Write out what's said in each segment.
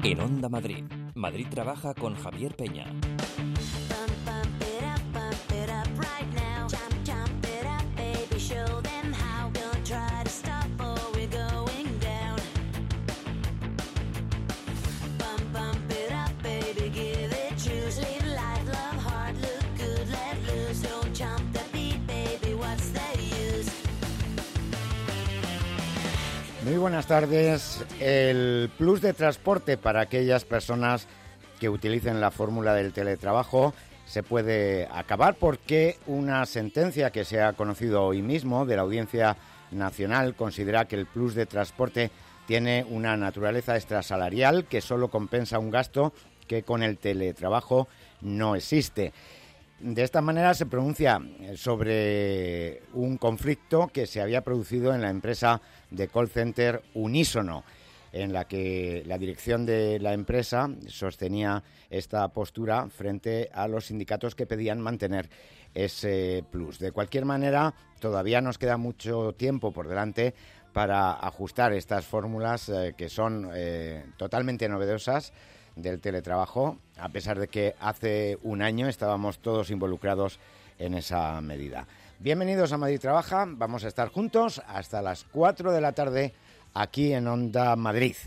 En Onda Madrid, Madrid trabaja con Javier Peña. Muy buenas tardes. El plus de transporte para aquellas personas que utilicen la fórmula del teletrabajo se puede acabar porque una sentencia que se ha conocido hoy mismo de la Audiencia Nacional considera que el plus de transporte tiene una naturaleza extrasalarial que solo compensa un gasto que con el teletrabajo no existe. De esta manera se pronuncia sobre un conflicto que se había producido en la empresa de call center Unísono, en la que la dirección de la empresa sostenía esta postura frente a los sindicatos que pedían mantener ese plus. De cualquier manera, todavía nos queda mucho tiempo por delante para ajustar estas fórmulas que son totalmente novedosas del teletrabajo, a pesar de que hace un año estábamos todos involucrados en esa medida. Bienvenidos a Madrid Trabaja, vamos a estar juntos hasta las 4 de la tarde aquí en Onda Madrid.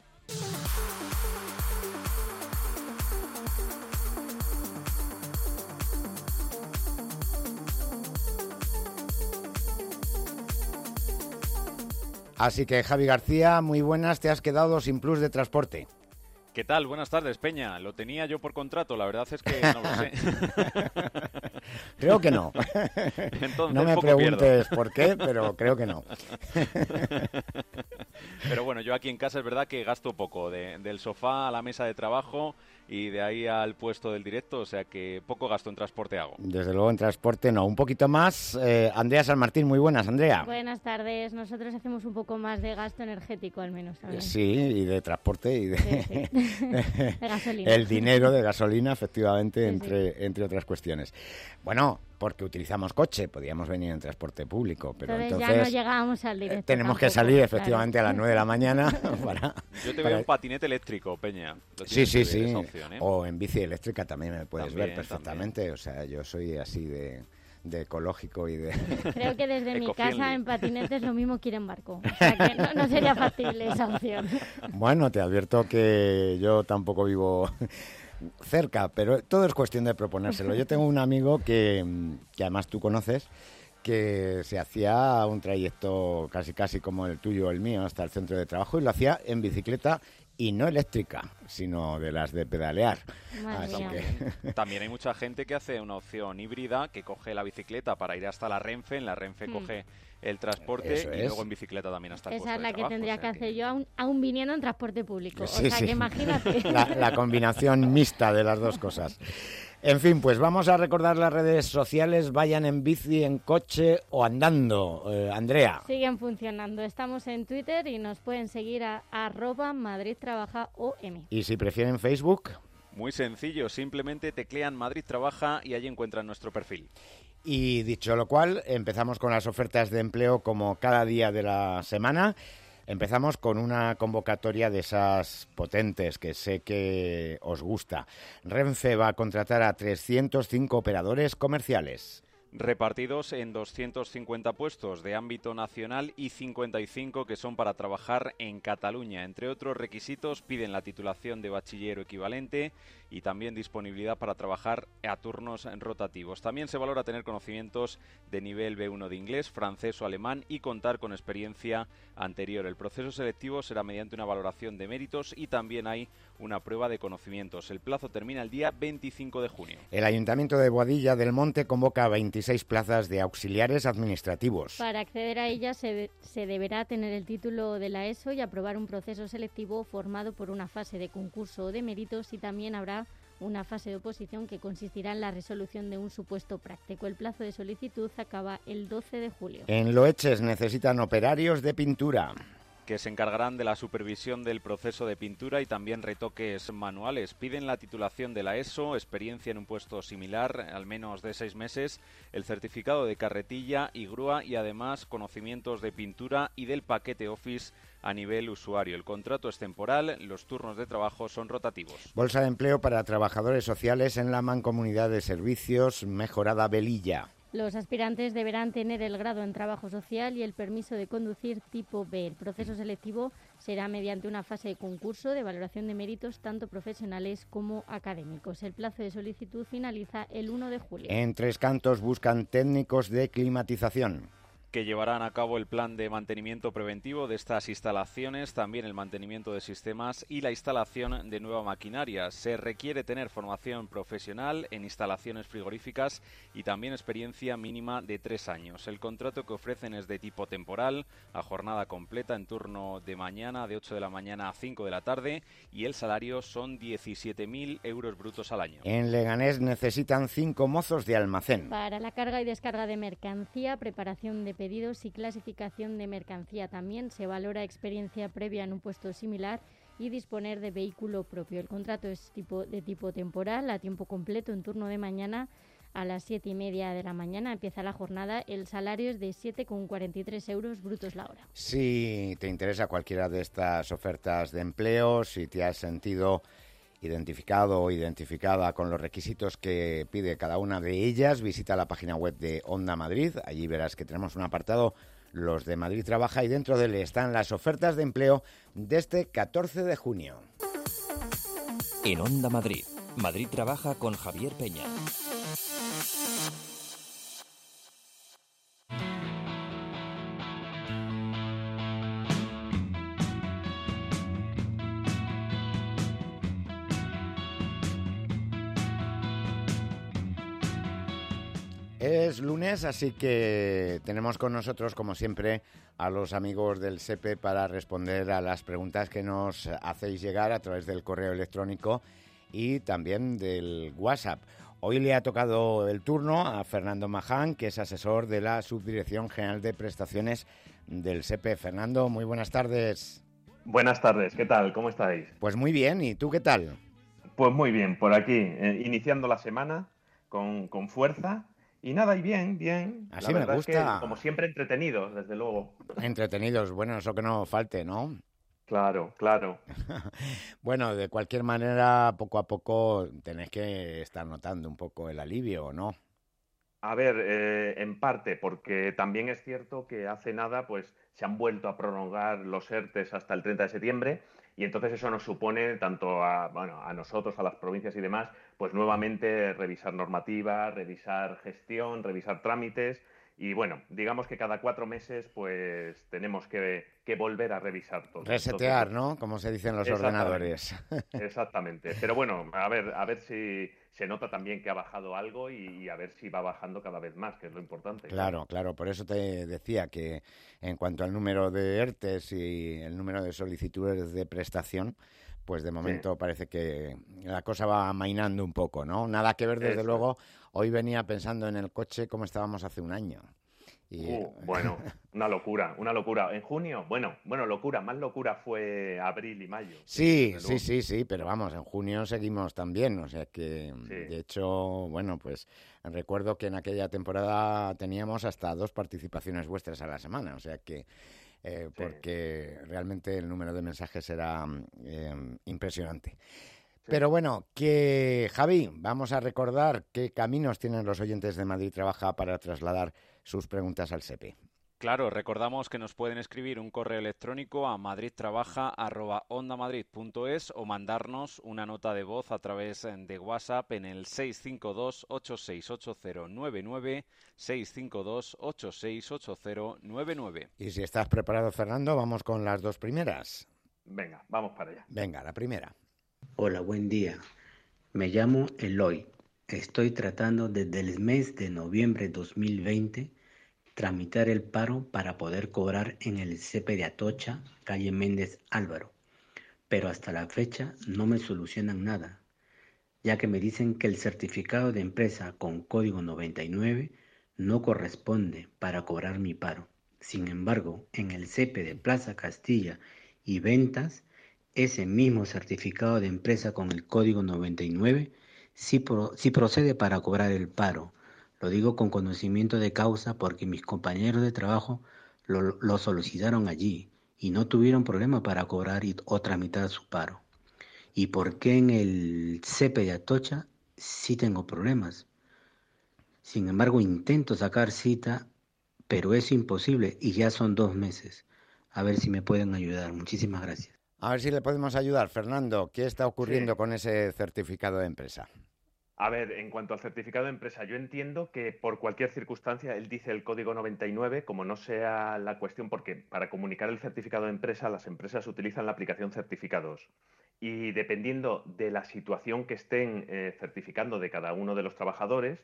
Así que Javi García, muy buenas, te has quedado sin plus de transporte. ¿Qué tal? Buenas tardes, Peña. Lo tenía yo por contrato, la verdad es que no lo sé. Creo que no. Entonces, no me preguntes por qué, pero creo que no. Pero bueno, yo aquí en casa es verdad que gasto poco, del sofá a la mesa de trabajo y de ahí al puesto del directo, o sea que poco gasto en transporte hago. Desde luego en transporte no, un poquito más. Andrea San Martín, muy buenas, Andrea. Buenas tardes, nosotros hacemos un poco más de gasto energético al menos también. Sí, y de transporte y de, sí. De gasolina. El dinero de gasolina, efectivamente, sí. entre otras cuestiones. Bueno, porque utilizamos coche, podíamos venir en transporte público, pero entonces ya no llegábamos al directo. Tenemos tampoco, que salir efectivamente claro. a las 9 de la mañana para... Yo te veo en patinete eléctrico, Peña. Sí. Esa opción, ¿eh? O en bici eléctrica también me puedes ver perfectamente. También. O sea, yo soy así de ecológico y de... Creo que desde mi casa en patinetes lo mismo quiere en barco. O sea que no sería factible esa opción. Bueno, te advierto que yo tampoco vivo cerca, pero todo es cuestión de proponérselo. Yo tengo un amigo que además tú conoces, que se hacía un trayecto casi como el tuyo o el mío hasta el centro de trabajo y lo hacía en bicicleta y no eléctrica, sino de las de pedalear. También hay mucha gente que hace una opción híbrida, que coge la bicicleta para ir hasta la Renfe, en la Renfe coge el transporte y luego en bicicleta también hasta el puesto de trabajo. Esa es la que tendría que hacer yo aún viniendo en transporte público. Sí, o sea que imagínate. La combinación mixta de las dos cosas. En fin, pues vamos a recordar las redes sociales, vayan en bici, en coche o andando. Andrea. Siguen funcionando. Estamos en Twitter y nos pueden seguir a @MadridTrabajaOM. ¿Y si prefieren Facebook? Muy sencillo, simplemente teclean Madrid Trabaja y allí encuentran nuestro perfil. Y dicho lo cual, empezamos con las ofertas de empleo como cada día de la semana. Empezamos con una convocatoria de esas potentes que sé que os gusta. Renfe va a contratar a 305 operadores comerciales. Repartidos en 250 puestos de ámbito nacional y 55 que son para trabajar en Cataluña. Entre otros requisitos piden la titulación de bachiller o equivalente y también disponibilidad para trabajar a turnos rotativos. También se valora tener conocimientos de nivel B1 de inglés, francés o alemán y contar con experiencia anterior. El proceso selectivo será mediante una valoración de méritos y también hay una prueba de conocimientos. El plazo termina el día 25 de junio. El Ayuntamiento de Boadilla del Monte convoca a 26 plazas de auxiliares administrativos. Para acceder a ellas se deberá tener el título de la ESO y aprobar un proceso selectivo formado por una fase de concurso o de méritos y también habrá una fase de oposición que consistirá en la resolución de un supuesto práctico. El plazo de solicitud acaba el 12 de julio. En Loeches necesitan operarios de pintura. que se encargarán de la supervisión del proceso de pintura y también retoques manuales. Piden la titulación de la ESO, experiencia en un puesto similar, al menos de 6 meses, el certificado de carretilla y grúa y además conocimientos de pintura y del paquete Office a nivel usuario. El contrato es temporal, los turnos de trabajo son rotativos. Bolsa de empleo para trabajadores sociales en la Mancomunidad de Servicios Mejorada Velilla. Los aspirantes deberán tener el grado en trabajo social y el permiso de conducir tipo B. El proceso selectivo será mediante una fase de concurso de valoración de méritos tanto profesionales como académicos. El plazo de solicitud finaliza el 1 de julio. En Tres Cantos buscan técnicos de climatización, que llevarán a cabo el plan de mantenimiento preventivo de estas instalaciones, también el mantenimiento de sistemas y la instalación de nueva maquinaria. Se requiere tener formación profesional en instalaciones frigoríficas y también experiencia mínima de 3 años. El contrato que ofrecen es de tipo temporal, a jornada completa en turno de mañana, de 8 de la mañana a 5 de la tarde, y el salario son 17.000 euros brutos al año. En Leganés necesitan 5 mozos de almacén. Para la carga y descarga de mercancía, preparación de pedidos y clasificación de mercancía. También se valora experiencia previa en un puesto similar y disponer de vehículo propio. El contrato es de tipo temporal, a tiempo completo, en turno de mañana a las 7:30 de la mañana. Empieza la jornada. El salario es de 7,43 euros brutos la hora. Si te interesa cualquiera de estas ofertas de empleo, si te has sentido identificado o identificada con los requisitos que pide cada una de ellas, visita la página web de Onda Madrid. Allí verás que tenemos un apartado, los de Madrid Trabaja, y dentro de él están las ofertas de empleo de este 14 de junio. En Onda Madrid, Madrid Trabaja con Javier Peña. Es lunes, así que tenemos con nosotros, como siempre, a los amigos del SEPE para responder a las preguntas que nos hacéis llegar a través del correo electrónico y también del WhatsApp. Hoy le ha tocado el turno a Fernando Maján, que es asesor de la Subdirección General de Prestaciones del SEPE. Fernando, muy buenas tardes. Buenas tardes, ¿qué tal? ¿Cómo estáis? Pues muy bien, ¿y tú qué tal? Pues muy bien, por aquí, iniciando la semana con fuerza. Y nada, y bien. Así me gusta. Es que, como siempre, entretenidos, desde luego. Entretenidos, bueno, eso que no falte, ¿no? Claro. Bueno, de cualquier manera, poco a poco tenés que estar notando un poco el alivio, ¿no? A ver, en parte, porque también es cierto que hace nada pues se han vuelto a prolongar los ERTEs hasta el 30 de septiembre y entonces eso nos supone tanto a nosotros, a las provincias y demás, pues nuevamente revisar normativa, revisar gestión, revisar trámites y bueno, digamos que cada 4 meses pues tenemos que volver a revisar todo. Resetear, ¿no? Como se dice en los ordenadores. Exactamente. Pero bueno, a ver si se nota también que ha bajado algo y a ver si va bajando cada vez más, que es lo importante. Claro. Por eso te decía que en cuanto al número de ERTEs y el número de solicitudes de prestación, pues de momento parece que la cosa va amainando un poco, ¿no? Nada que ver, desde luego. Hoy venía pensando en el coche cómo estábamos hace un año. Bueno, una locura. En junio, bueno, locura, más locura fue abril y mayo. Sí, pero vamos, en junio seguimos también, o sea que, de hecho, bueno, pues recuerdo que en aquella temporada teníamos hasta 2 participaciones vuestras a la semana, o sea que, porque realmente el número de mensajes era impresionante. Pero bueno, que Javi, vamos a recordar qué caminos tienen los oyentes de Madrid Trabaja para trasladar sus preguntas al SEPE. Claro, recordamos que nos pueden escribir un correo electrónico a madridtrabaja@ondamadrid.es o mandarnos una nota de voz a través de WhatsApp en el 652-868099, 652-868099. Y si estás preparado, Fernando, vamos con las 2 primeras. Venga, vamos para allá. Venga, la primera. Hola, buen día. Me llamo Eloy. Estoy tratando desde el mes de noviembre de 2020 tramitar el paro para poder cobrar en el SEPE de Atocha, calle Méndez Álvaro. Pero hasta la fecha no me solucionan nada, ya que me dicen que el certificado de empresa con código 99 no corresponde para cobrar mi paro. Sin embargo, en el SEPE de Plaza Castilla y Ventas, ese mismo certificado de empresa con el código 99 sí procede para cobrar el paro. Lo digo con conocimiento de causa porque mis compañeros de trabajo lo solicitaron allí y no tuvieron problema para cobrar o tramitar su paro. ¿Y por qué en el CEPE de Atocha sí tengo problemas? Sin embargo, intento sacar cita, pero es imposible y ya son 2 meses. A ver si me pueden ayudar. Muchísimas gracias. A ver si le podemos ayudar. Fernando, ¿qué está Sí. ocurriendo con ese certificado de empresa? A ver, en cuanto al certificado de empresa, yo entiendo que por cualquier circunstancia, él dice el código 99, como no sea la cuestión, porque para comunicar el certificado de empresa, las empresas utilizan la aplicación Certificados. Y dependiendo de la situación que estén certificando de cada uno de los trabajadores,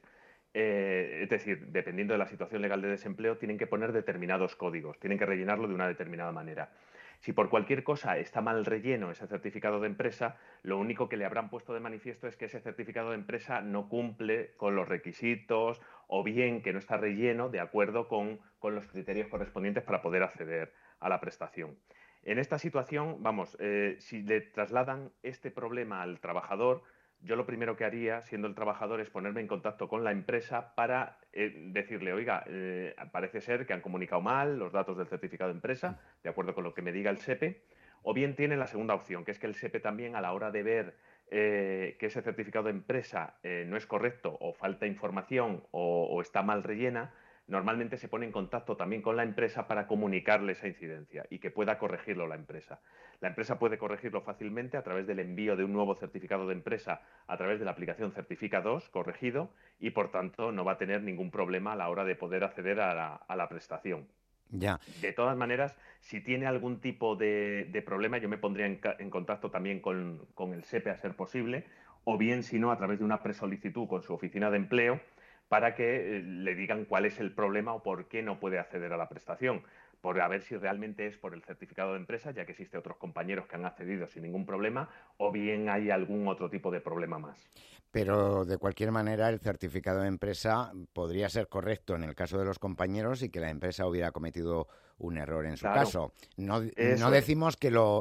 es decir, dependiendo de la situación legal de desempleo, tienen que poner determinados códigos, tienen que rellenarlo de una determinada manera. Si por cualquier cosa está mal relleno ese certificado de empresa, lo único que le habrán puesto de manifiesto es que ese certificado de empresa no cumple con los requisitos o bien que no está relleno de acuerdo con los criterios correspondientes para poder acceder a la prestación. En esta situación, vamos, si le trasladan este problema al trabajador, yo lo primero que haría, siendo el trabajador, es ponerme en contacto con la empresa para decirle, oiga, parece ser que han comunicado mal los datos del certificado de empresa, de acuerdo con lo que me diga el SEPE, o bien tiene la segunda opción, que es que el SEPE también, a la hora de ver que ese certificado de empresa no es correcto o falta información o está mal rellena, normalmente se pone en contacto también con la empresa para comunicarle esa incidencia y que pueda corregirlo la empresa. La empresa puede corregirlo fácilmente a través del envío de un nuevo certificado de empresa a través de la aplicación Certifica 2 corregido y, por tanto, no va a tener ningún problema a la hora de poder acceder a la prestación. Ya. De todas maneras, si tiene algún tipo de problema, yo me pondría en contacto también con el SEPE a ser posible, o bien, si no, a través de una presolicitud con su oficina de empleo para que le digan cuál es el problema o por qué no puede acceder a la prestación. Por a ver si realmente es por el certificado de empresa, ya que existen otros compañeros que han accedido sin ningún problema, o bien hay algún otro tipo de problema más. Pero de cualquier manera el certificado de empresa podría ser correcto en el caso de los compañeros y que la empresa hubiera cometido un error en su Claro, caso. No, no eso es. decimos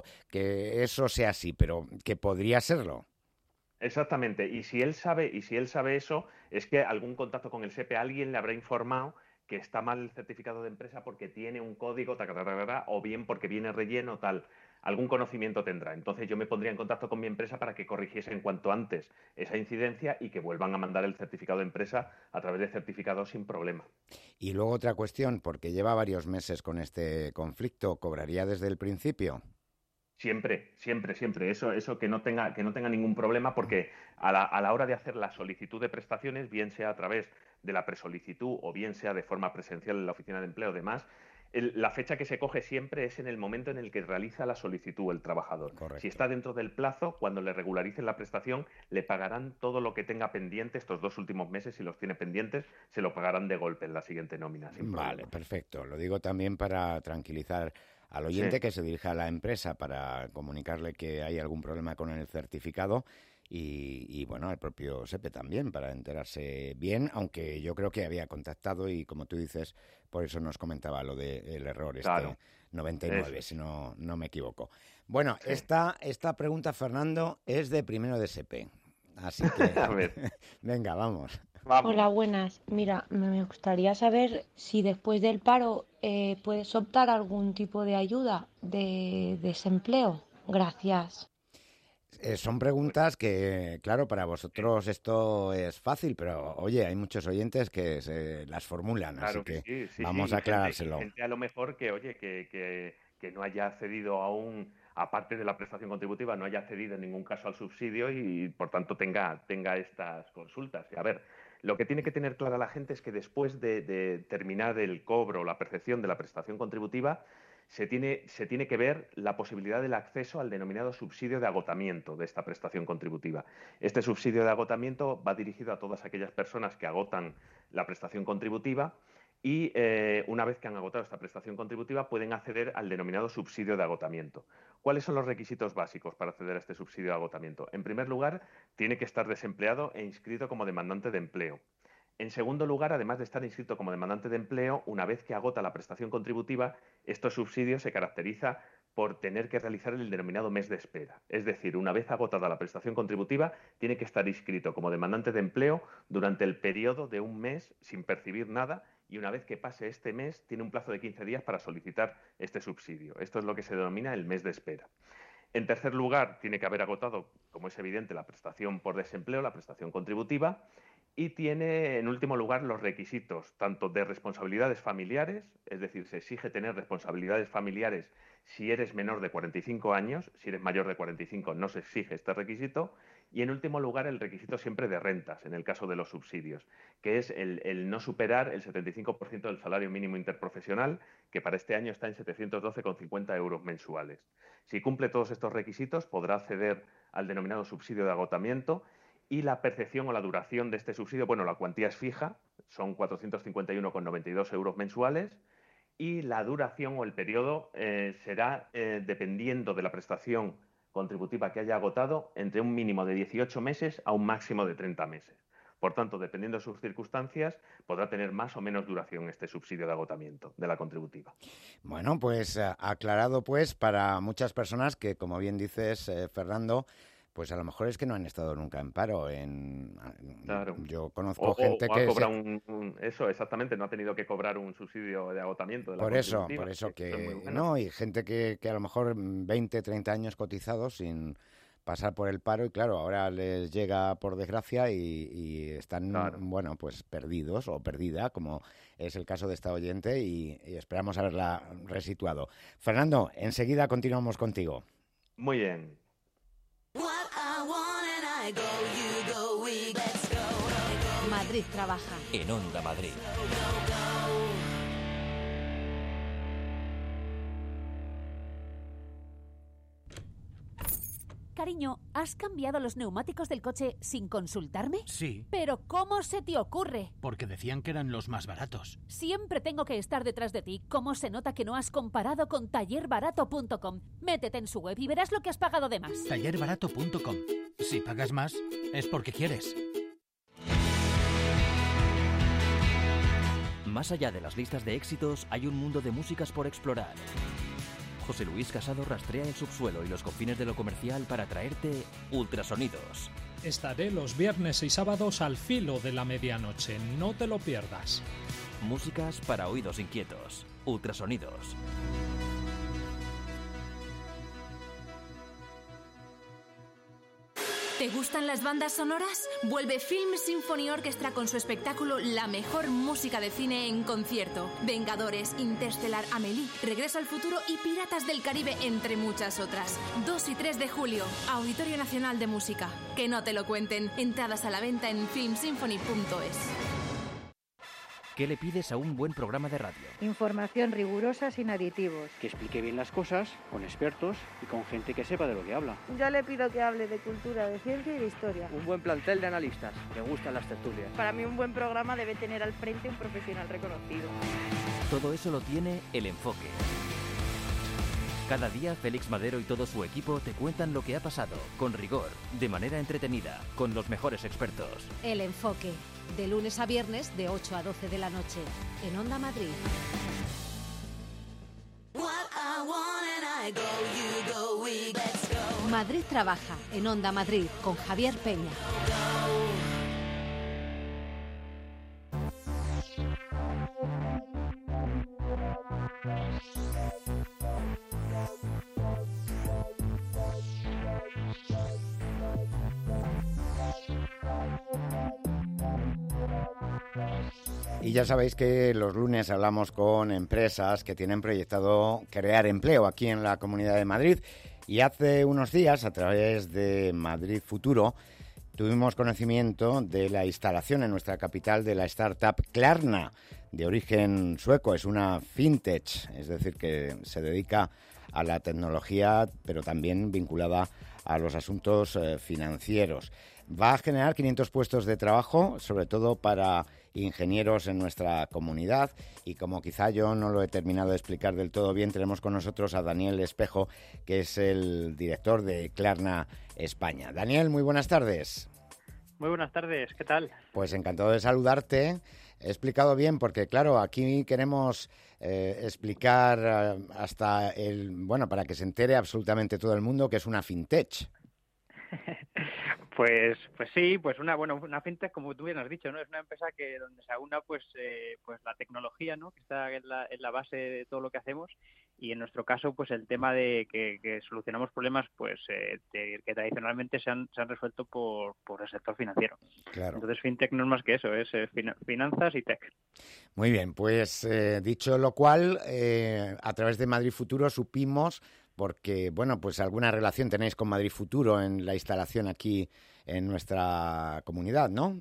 que eso sea así, pero que podría serlo. Exactamente. Y si él sabe eso, es que algún contacto con el SEPE, alguien le habrá informado que está mal el certificado de empresa porque tiene un código, o bien porque viene relleno, tal. Algún conocimiento tendrá. Entonces yo me pondría en contacto con mi empresa para que corrigiese en cuanto antes esa incidencia y que vuelvan a mandar el certificado de empresa a través de certificados sin problema. Y luego otra cuestión, porque lleva varios meses con este conflicto, ¿cobraría desde el principio? Siempre, siempre, siempre. Eso que no tenga ningún problema, porque a la hora de hacer la solicitud de prestaciones, bien sea a través de la presolicitud o bien sea de forma presencial en la oficina de empleo o demás, la fecha que se coge siempre es en el momento en el que realiza la solicitud el trabajador. Si Correcto. está dentro del plazo, cuando le regularicen la prestación, le pagarán todo lo que tenga pendiente estos 2 últimos meses. Si los tiene pendientes, se lo pagarán de golpe en la siguiente nómina, sin Vale, problema. perfecto. Lo digo también para tranquilizar al Sí, oyente que se dirija a la empresa para comunicarle que hay algún problema con el certificado y bueno, al propio SEPE también para enterarse bien, aunque yo creo que había contactado y como tú dices, por eso nos comentaba lo del error claro, 99, eso si es. no me equivoco. Bueno, Sí. esta pregunta, Fernando, es de primero de SEPE, así que A ver, venga, vamos. Hola, vamos. buenas. Mira, me gustaría saber si después del paro puedes optar a algún tipo de ayuda de desempleo. Gracias. Son Pues preguntas que, claro, para sí. vosotros esto es fácil, pero oye, hay muchos oyentes que se las formulan, así Claro que que sí, sí, sí, vamos y a gente, y aclarárselo. gente a lo mejor que, oye, que no haya accedido aún, aparte de la prestación contributiva, no haya accedido en ningún caso al subsidio y, por tanto, tenga estas consultas. Y a ver, lo que tiene que tener clara la gente es que después de terminar el cobro, la percepción de la prestación contributiva, se tiene que ver la posibilidad del acceso al denominado subsidio de agotamiento de esta prestación contributiva. Este subsidio de agotamiento va dirigido a todas aquellas personas que agotan la prestación contributiva y una vez que han agotado esta prestación contributiva pueden acceder al denominado subsidio de agotamiento. ¿Cuáles son los requisitos básicos para acceder a este subsidio de agotamiento? En primer lugar, tiene que estar desempleado e inscrito como demandante de empleo. En segundo lugar, además de estar inscrito como demandante de empleo, una vez que agota la prestación contributiva, estos subsidios se caracteriza por tener que realizar el denominado mes de espera. Es decir, una vez agotada la prestación contributiva, tiene que estar inscrito como demandante de empleo durante el periodo de un mes sin percibir nada y una vez que pase este mes tiene un plazo de 15 días para solicitar este subsidio. Esto es lo que se denomina el mes de espera. En tercer lugar, tiene que haber agotado, como es evidente, la prestación por desempleo, la prestación contributiva, y tiene, en último lugar, los requisitos tanto de responsabilidades familiares, es decir, se exige tener responsabilidades familiares si eres menor de 45 años, si eres mayor de 45 no se exige este requisito, y en último lugar el requisito siempre de rentas, en el caso de los subsidios, que es el no superar el 75% del salario mínimo interprofesional, que para este año está en 712,50 euros mensuales. Si cumple todos estos requisitos, podrá acceder al denominado subsidio de agotamiento, y la percepción o la duración de este subsidio, bueno, la cuantía es fija, son 451,92 euros mensuales, y la duración o el periodo será, dependiendo de la prestación contributiva que haya agotado, entre un mínimo de 18 meses a un máximo de 30 meses. Por tanto, dependiendo de sus circunstancias, podrá tener más o menos duración este subsidio de agotamiento de la contributiva. Bueno, pues aclarado pues para muchas personas que, como bien dices, Fernando, pues a lo mejor es que no han estado nunca en paro. Claro. Yo conozco gente o que... ha cobrado eso, exactamente, no ha tenido que cobrar un subsidio de agotamiento de la contributiva. Por eso que... No, y gente que a lo mejor 20, 30 años cotizados sin pasar por el paro y claro, ahora les llega por desgracia y están, claro, bueno, pues perdidos o perdida, como es el caso de esta oyente y esperamos haberla resituado. Fernando, enseguida continuamos contigo. Muy bien. Madrid trabaja. En Onda Madrid. Cariño, ¿has cambiado los neumáticos del coche sin consultarme? Sí. ¿Pero cómo se te ocurre? Porque decían que eran los más baratos. Siempre tengo que estar detrás de ti. ¿Cómo se nota que no has comparado con tallerbarato.com? Métete en su web y verás lo que has pagado de más. Tallerbarato.com. Si pagas más, es porque quieres. Más allá de las listas de éxitos, hay un mundo de músicas por explorar. José Luis Casado rastrea el subsuelo y los confines de lo comercial para traerte Ultrasonidos. Estaré los viernes y sábados al filo de la medianoche, no te lo pierdas. Músicas para oídos inquietos. Ultrasonidos. ¿Te gustan las bandas sonoras? Vuelve Film Symphony Orchestra con su espectáculo La mejor música de cine en concierto. Vengadores, Interstellar, Amélie, Regreso al futuro y Piratas del Caribe, entre muchas otras. 2 y 3 de julio, Auditorio Nacional de Música. Que no te lo cuenten. Entradas a la venta en filmsymphony.es. ¿Qué le pides a un buen programa de radio? Información rigurosa sin aditivos. Que explique bien las cosas, con expertos y con gente que sepa de lo que habla. Yo le pido que hable de cultura, de ciencia y de historia. Un buen plantel de analistas, que gustan las tertulias. Para mí un buen programa debe tener al frente un profesional reconocido. Todo eso lo tiene El Enfoque. Cada día Félix Madero y todo su equipo te cuentan lo que ha pasado, con rigor, de manera entretenida, con los mejores expertos. El Enfoque, de lunes a viernes de 8 a 12 de la noche, en Onda Madrid. Madrid trabaja, en Onda Madrid, con Javier Peña. Y ya sabéis que los lunes hablamos con empresas que tienen proyectado crear empleo aquí en la Comunidad de Madrid. Y hace unos días, a través de Madrid Futuro, tuvimos conocimiento de la instalación en nuestra capital de la startup Klarna, de origen sueco. Es una fintech, es decir, que se dedica a la tecnología, pero también vinculada a los asuntos financieros. Va a generar 500 puestos de trabajo, sobre todo para ingenieros en nuestra comunidad, y como quizá yo no lo he terminado de explicar del todo bien, tenemos con nosotros a Daniel Espejo, que es el director de Klarna España. Daniel, muy buenas tardes. Muy buenas tardes, ¿qué tal? Pues encantado de saludarte. He explicado bien porque, claro, aquí queremos explicar hasta para que se entere absolutamente todo el mundo que es una fintech. Pues sí, pues una fintech, como tú bien has dicho, ¿no? Es una empresa que donde se aúna pues la tecnología, ¿no? Que está en la base de todo lo que hacemos, y en nuestro caso pues el tema de que solucionamos problemas pues que tradicionalmente se han resuelto por el sector financiero. Claro. Entonces fintech no es más que eso, es finanzas y tech. Muy bien, pues dicho lo cual, a través de Madrid Futuro supimos, porque, bueno, pues alguna relación tenéis con Madrid Futuro en la instalación aquí en nuestra comunidad, ¿no?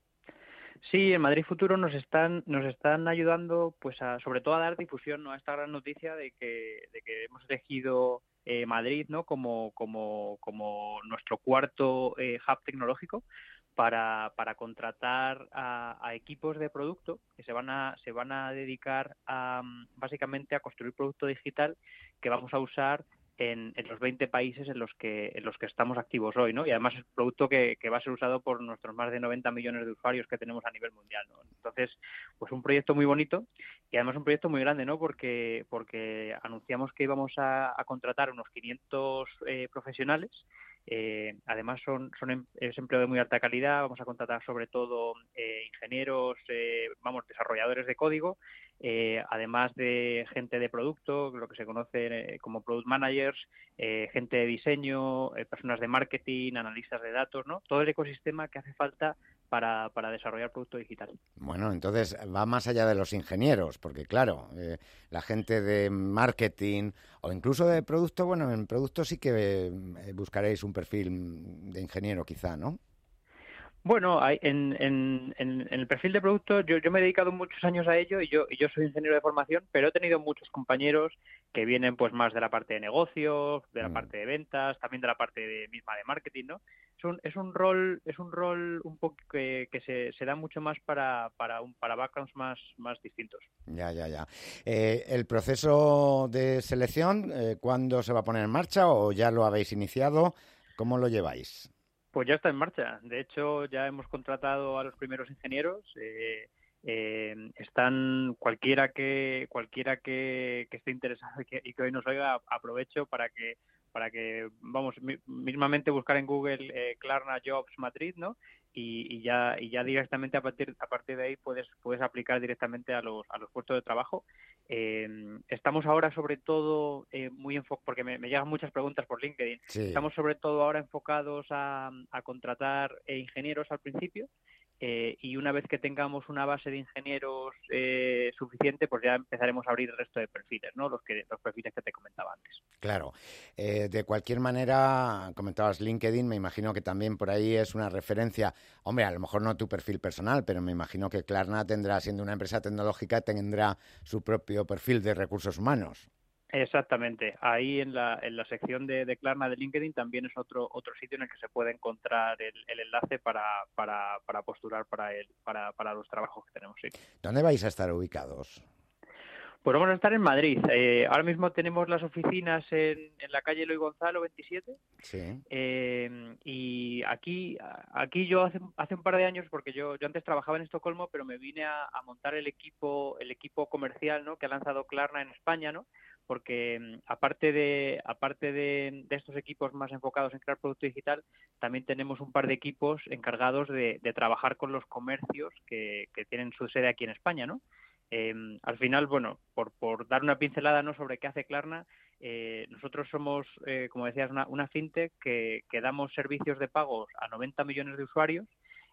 Sí, en Madrid Futuro nos están ayudando, pues sobre todo a dar difusión, ¿no? A esta gran noticia de que hemos elegido Madrid, ¿no? Como nuestro cuarto hub tecnológico para contratar a equipos de producto que se van a dedicar básicamente a construir producto digital que vamos a usar en los 20 países en los que estamos activos hoy, ¿no? Y además es un producto que va a ser usado por nuestros más de 90 millones de usuarios que tenemos a nivel mundial, ¿no? Entonces, pues un proyecto muy bonito y además un proyecto muy grande, ¿no? Porque anunciamos que íbamos a contratar unos 500 profesionales. Además es empleo de muy alta calidad. Vamos a contratar sobre todo ingenieros, desarrolladores de código, además de gente de producto, lo que se conoce como product managers, gente de diseño, personas de marketing, analistas de datos, ¿no? Todo el ecosistema que hace falta para desarrollar producto digital. Bueno, entonces va más allá de los ingenieros, porque claro, la gente de marketing o incluso de producto, bueno, en producto sí que buscaréis un perfil de ingeniero quizá, ¿no? Bueno, en el perfil de producto yo me he dedicado muchos años a ello y yo soy ingeniero de formación, pero he tenido muchos compañeros que vienen pues más de la parte de negocios, de la parte de ventas, también de la parte misma de marketing, ¿no? Es un rol un poco que se da mucho más para backgrounds más distintos. Ya. El proceso de selección, ¿cuándo se va a poner en marcha o ya lo habéis iniciado? ¿Cómo lo lleváis? Pues ya está en marcha. De hecho, ya hemos contratado a los primeros ingenieros. Están cualquiera que esté interesado y que hoy nos oiga, aprovecho para que vamos mismamente buscar en Google Klarna Jobs Madrid, ¿no? Y ya directamente a partir de ahí puedes aplicar directamente a los puestos de trabajo. Estamos ahora sobre todo muy enfocados, porque me llegan muchas preguntas por LinkedIn. Sí. Estamos sobre todo ahora enfocados a contratar ingenieros al principio. Y una vez que tengamos una base de ingenieros suficiente, pues ya empezaremos a abrir el resto de perfiles, ¿no? Los perfiles que te comentaba antes. Claro. De cualquier manera, comentabas LinkedIn, me imagino que también por ahí es una referencia. Hombre, a lo mejor no tu perfil personal, pero me imagino que Klarna tendrá, siendo una empresa tecnológica, tendrá su propio perfil de recursos humanos. Exactamente. Ahí en la sección de Klarna de LinkedIn también es otro sitio en el que se puede encontrar el enlace para postular para los trabajos que tenemos. Sí. ¿Dónde vais a estar ubicados? Pues vamos a estar en Madrid. Ahora mismo tenemos las oficinas en la calle Eloy Gonzalo 27. Sí. Y aquí yo hace un par de años, porque yo antes trabajaba en Estocolmo, pero me vine a montar el equipo comercial, ¿no? Que ha lanzado Klarna en España, ¿no? Porque aparte de estos equipos más enfocados en crear producto digital, también tenemos un par de equipos encargados de trabajar con los comercios que tienen su sede aquí en España, ¿no? Al final, bueno, por dar una pincelada, ¿no?, sobre qué hace Klarna, nosotros somos, como decías, una fintech que damos servicios de pagos a 90 millones de usuarios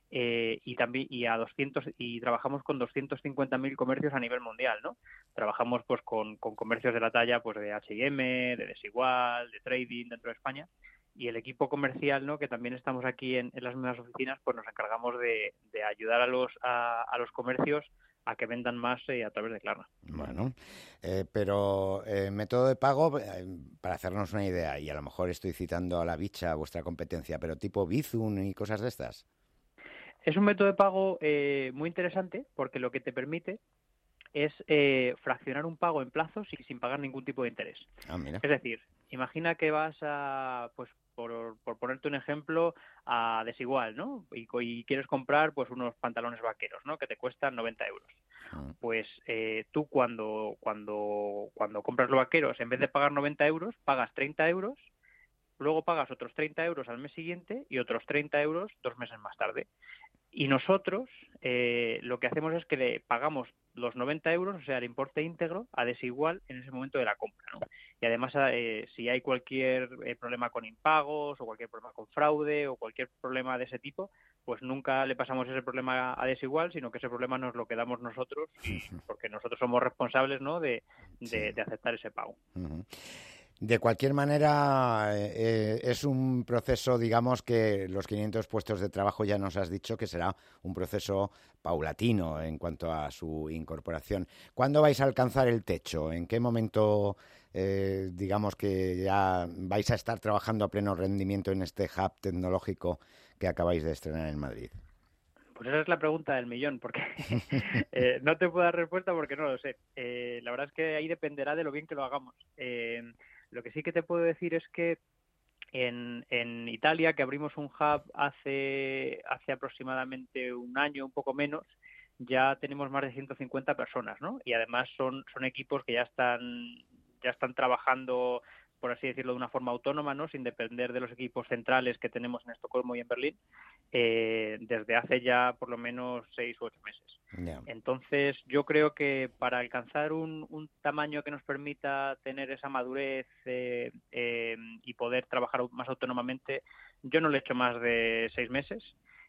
y trabajamos con 250.000 comercios a nivel mundial, ¿no? Trabajamos pues con comercios de la talla pues de H&M, de Desigual, de Trading dentro de España, y el equipo comercial, ¿no?, que también estamos aquí en las mismas oficinas, pues nos encargamos de ayudar a los comercios a que vendan más a través de Klarna. Bueno, pero método de pago, para hacernos una idea, y a lo mejor estoy citando a la bicha, vuestra competencia, pero tipo Bizum y cosas de estas. Es un método de pago muy interesante porque lo que te permite es fraccionar un pago en plazos y sin pagar ningún tipo de interés. Ah, mira. Es decir, imagina que vas a, pues por ponerte un ejemplo, a Desigual, ¿no? Y quieres comprar pues unos pantalones vaqueros, ¿no?, que te cuestan 90 euros. Pues tú cuando compras los vaqueros, en vez de pagar 90 euros, pagas 30 euros luego pagas otros 30 euros al mes siguiente y otros 30 euros 2 meses más tarde. Y nosotros lo que hacemos es que le pagamos los 90 euros, o sea, el importe íntegro, a desigual en ese momento de la compra, ¿no? Y además, si hay cualquier problema con impagos o cualquier problema con fraude o cualquier problema de ese tipo, pues nunca le pasamos ese problema a desigual, sino que ese problema nos lo quedamos nosotros, porque nosotros somos responsables, ¿no?, de aceptar ese pago. Uh-huh. De cualquier manera, es un proceso, digamos, que los 500 puestos de trabajo ya nos has dicho que será un proceso paulatino en cuanto a su incorporación. ¿Cuándo vais a alcanzar el techo? ¿En qué momento, digamos, que ya vais a estar trabajando a pleno rendimiento en este hub tecnológico que acabáis de estrenar en Madrid? Pues esa es la pregunta del millón, porque no te puedo dar respuesta porque no lo sé. La verdad es que ahí dependerá de lo bien que lo hagamos. Lo que sí que te puedo decir es que en Italia, que abrimos un hub hace aproximadamente un año, un poco menos, ya tenemos más de 150 personas, ¿no? Y además son equipos que ya están trabajando, por así decirlo, de una forma autónoma, ¿no?, sin depender de los equipos centrales que tenemos en Estocolmo y en Berlín, desde hace ya por lo menos 6 u 8 meses. Yeah. Entonces, yo creo que para alcanzar un tamaño que nos permita tener esa madurez y poder trabajar más autónomamente, yo no le echo más de 6 meses.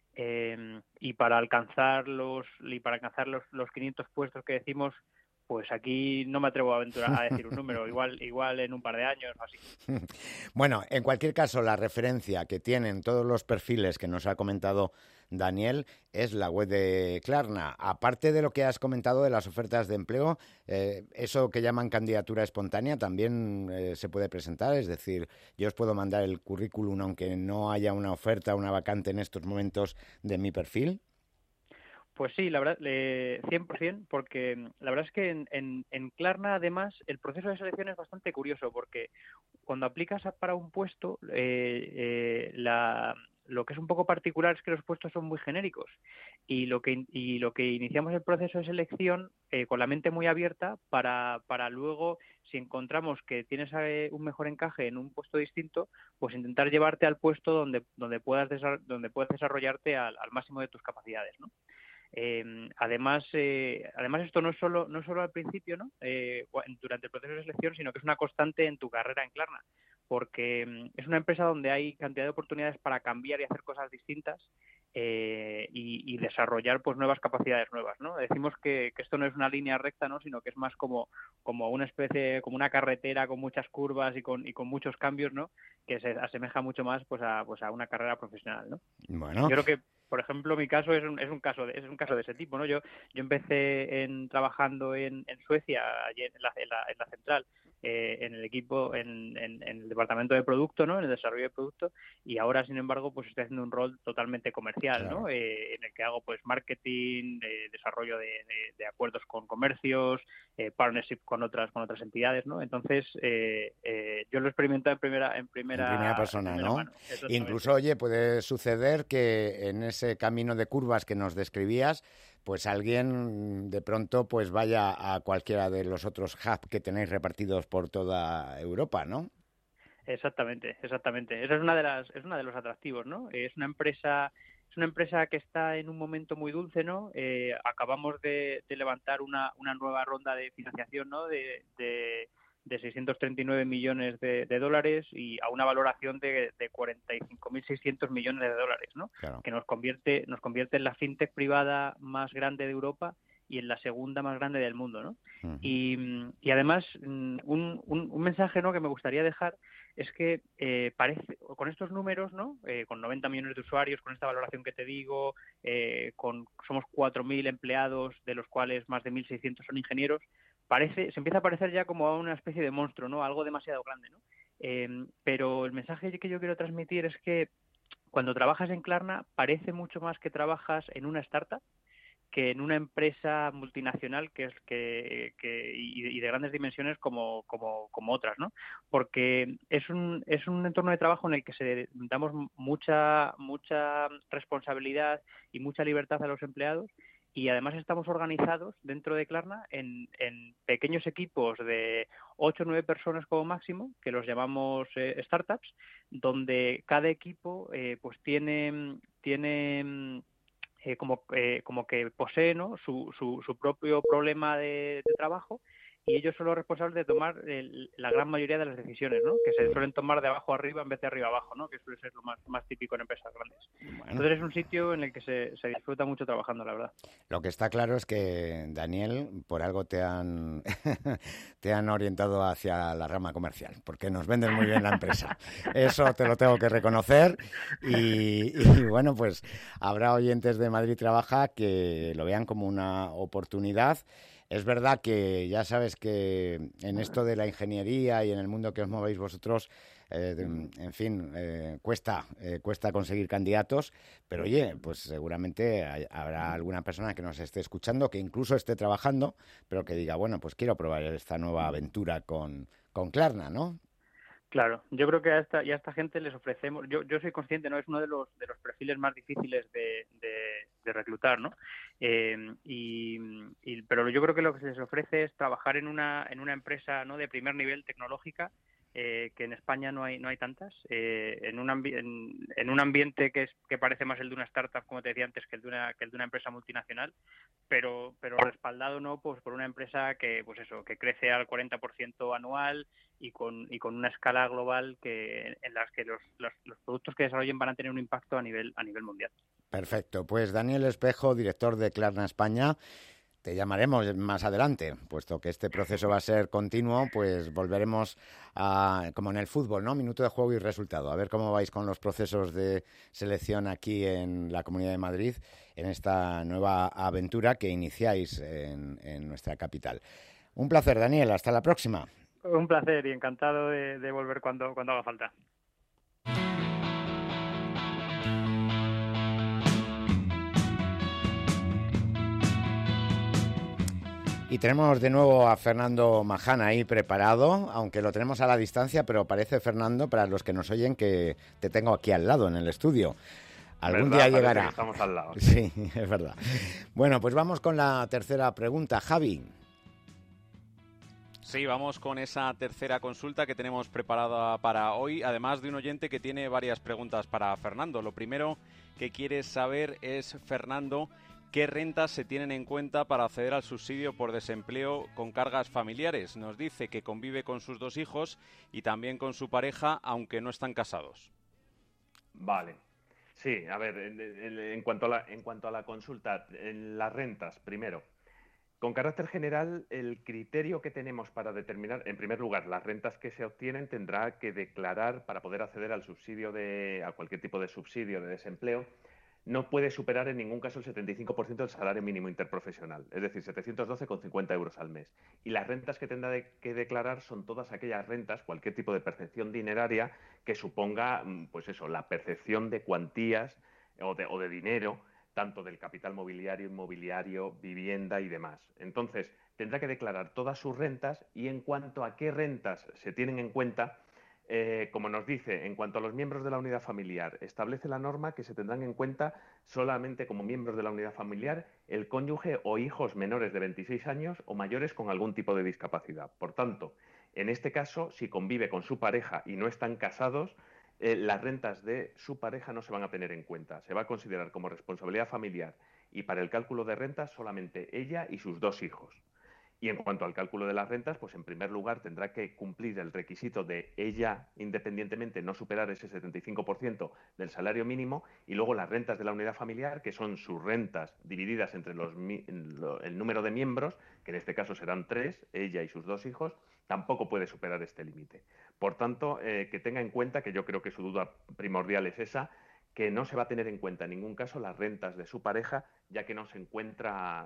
Y para alcanzar los 500 puestos que decimos, pues aquí no me atrevo a decir un número, igual en un par de años o así. Bueno, en cualquier caso, la referencia que tienen todos los perfiles que nos ha comentado Daniel es la web de Klarna. Aparte de lo que has comentado de las ofertas de empleo, eso que llaman candidatura espontánea también se puede presentar, es decir, yo os puedo mandar el currículum aunque no haya una oferta, una vacante en estos momentos de mi perfil. Pues sí, la verdad, 100%, porque la verdad es que en Klarna, además, el proceso de selección es bastante curioso, porque cuando aplicas para un puesto, lo que es un poco particular es que los puestos son muy genéricos y lo que iniciamos el proceso de selección con la mente muy abierta para luego, si encontramos que tienes un mejor encaje en un puesto distinto, pues intentar llevarte al puesto donde puedas desarrollarte al máximo de tus capacidades, ¿no? Además esto no es solo al principio, ¿no?, durante el proceso de selección, sino que es una constante en tu carrera en Klarna, porque es una empresa donde hay cantidad de oportunidades para cambiar y hacer cosas distintas y desarrollar pues nuevas capacidades nuevas, ¿no? Decimos que esto no es una línea recta, ¿no?, sino que es más como una especie, como una carretera con muchas curvas y con muchos cambios, ¿no?, que se asemeja mucho más pues a una carrera profesional, ¿no? Bueno. Yo creo que, por ejemplo, mi caso es un caso de ese tipo, ¿no? Yo empecé trabajando en Suecia, allí en la central, en el equipo, en el departamento de producto, ¿no?, en el desarrollo de producto, y ahora, sin embargo, pues estoy haciendo un rol totalmente comercial, claro, ¿no? En el que hago pues marketing, desarrollo de acuerdos con comercios, partnership con otras entidades, ¿no? Entonces, yo lo he experimentado en primera persona, ¿no? mano. Incluso, oye, puede suceder que en ese camino de curvas que nos describías, pues alguien de pronto pues vaya a cualquiera de los otros hubs que tenéis repartidos por toda Europa, ¿no? Exactamente. Esa es una de los atractivos, ¿no? Es una empresa que está en un momento muy dulce, ¿no? Acabamos de levantar una nueva ronda de financiación, ¿no?, de 639 millones de dólares y a una valoración de 45.600 millones de dólares, ¿no? Claro. Que nos convierte en la fintech privada más grande de Europa y en la segunda más grande del mundo, ¿no? Uh-huh. Y además, un mensaje, ¿no?, que me gustaría dejar es que parece, con estos números, ¿no?, con 90 millones de usuarios, con esta valoración que te digo, somos 4.000 empleados, de los cuales más de 1.600 son ingenieros, se empieza a parecer ya como una especie de monstruo, ¿no?, algo demasiado grande, ¿no? Pero el mensaje que yo quiero transmitir es que cuando trabajas en Klarna parece mucho más que trabajas en una startup que en una empresa multinacional y de grandes dimensiones como otras, ¿no? Porque es un entorno de trabajo en el que damos mucha responsabilidad y mucha libertad a los empleados y además estamos organizados dentro de Klarna en pequeños equipos de 8 o 9 personas como máximo, que los llamamos startups, donde cada equipo pues tiene como que posee, ¿no?, su propio problema de trabajo, y ellos son los responsables de tomar la gran mayoría de las decisiones, ¿no?, que se suelen tomar de abajo a arriba en vez de arriba a abajo, ¿no?, que suele ser lo más típico en empresas grandes. Bueno. Entonces es un sitio en el que se disfruta mucho trabajando, la verdad. Lo que está claro es que, Daniel, por algo te han orientado hacia la rama comercial, porque nos vendes muy bien la empresa. Eso te lo tengo que reconocer y bueno, pues habrá oyentes de Madrid Trabaja que lo vean como una oportunidad. Es verdad que ya sabes que en esto de la ingeniería y en el mundo que os movéis vosotros, en fin, cuesta conseguir candidatos, pero oye, pues seguramente habrá alguna persona que nos esté escuchando, que incluso esté trabajando, pero que diga, bueno, pues quiero probar esta nueva aventura con Klarna, ¿no? Claro, yo creo que a esta gente les ofrecemos, yo soy consciente, ¿no?, es uno de los perfiles más difíciles de reclutar, ¿no? Pero yo creo que lo que se les ofrece es trabajar en una empresa, ¿no?, de primer nivel tecnológica, que en España no hay tantas, en un ambiente que parece más el de una startup, como te decía antes, que el de una empresa multinacional, pero respaldado, ¿no?, pues por una empresa que crece al 40% anual y con una escala global en las que los productos que desarrollen van a tener un impacto a nivel mundial. Perfecto. Pues Daniel Espejo, director de Klarna España, te llamaremos más adelante, puesto que este proceso va a ser continuo, pues volveremos como en el fútbol, ¿no? Minuto de juego y resultado. A ver cómo vais con los procesos de selección aquí en la Comunidad de Madrid, en esta nueva aventura que iniciáis en nuestra capital. Un placer, Daniel. Hasta la próxima. Un placer y encantado de volver cuando haga falta. Y tenemos de nuevo a Fernando Maján ahí preparado, aunque lo tenemos a la distancia, pero parece, Fernando, para los que nos oyen, que te tengo aquí al lado en el estudio. Algún día llegará. Que estamos al lado. Sí, es verdad. Bueno, pues vamos con la tercera pregunta. Javi. Sí, vamos con esa tercera consulta que tenemos preparada para hoy, además de un oyente que tiene varias preguntas para Fernando. Lo primero que quiere saber es, Fernando, ¿qué rentas se tienen en cuenta para acceder al subsidio por desempleo con cargas familiares? Nos dice que convive con sus 2 hijos y también con su pareja, aunque no están casados. Vale. Sí, a ver, en cuanto a la consulta, en las rentas, primero. Con carácter general, el criterio que tenemos para determinar, en primer lugar, las rentas que se obtienen tendrá que declarar para poder acceder al subsidio a cualquier tipo de subsidio de desempleo. No puede superar en ningún caso el 75% del salario mínimo interprofesional, es decir, 712,50 euros al mes. Y las rentas que tendrá que declarar son todas aquellas rentas, cualquier tipo de percepción dineraria que suponga, pues eso, la percepción de cuantías o de dinero, tanto del capital mobiliario, inmobiliario, vivienda y demás. Entonces, tendrá que declarar todas sus rentas y en cuanto a qué rentas se tienen en cuenta, como nos dice, en cuanto a los miembros de la unidad familiar, establece la norma que se tendrán en cuenta solamente como miembros de la unidad familiar el cónyuge o hijos menores de 26 años o mayores con algún tipo de discapacidad. Por tanto, en este caso, si convive con su pareja y no están casados, las rentas de su pareja no se van a tener en cuenta. Se va a considerar como responsabilidad familiar y para el cálculo de rentas solamente ella y sus 2 hijos. Y en cuanto al cálculo de las rentas, pues en primer lugar tendrá que cumplir el requisito de ella, independientemente, no superar ese 75% del salario mínimo, y luego las rentas de la unidad familiar, que son sus rentas divididas entre el número de miembros, que en este caso serán 3, ella y sus 2 hijos, tampoco puede superar este límite. Por tanto, que tenga en cuenta, que yo creo que su duda primordial es esa, que no se va a tener en cuenta en ningún caso las rentas de su pareja, ya que no se encuentra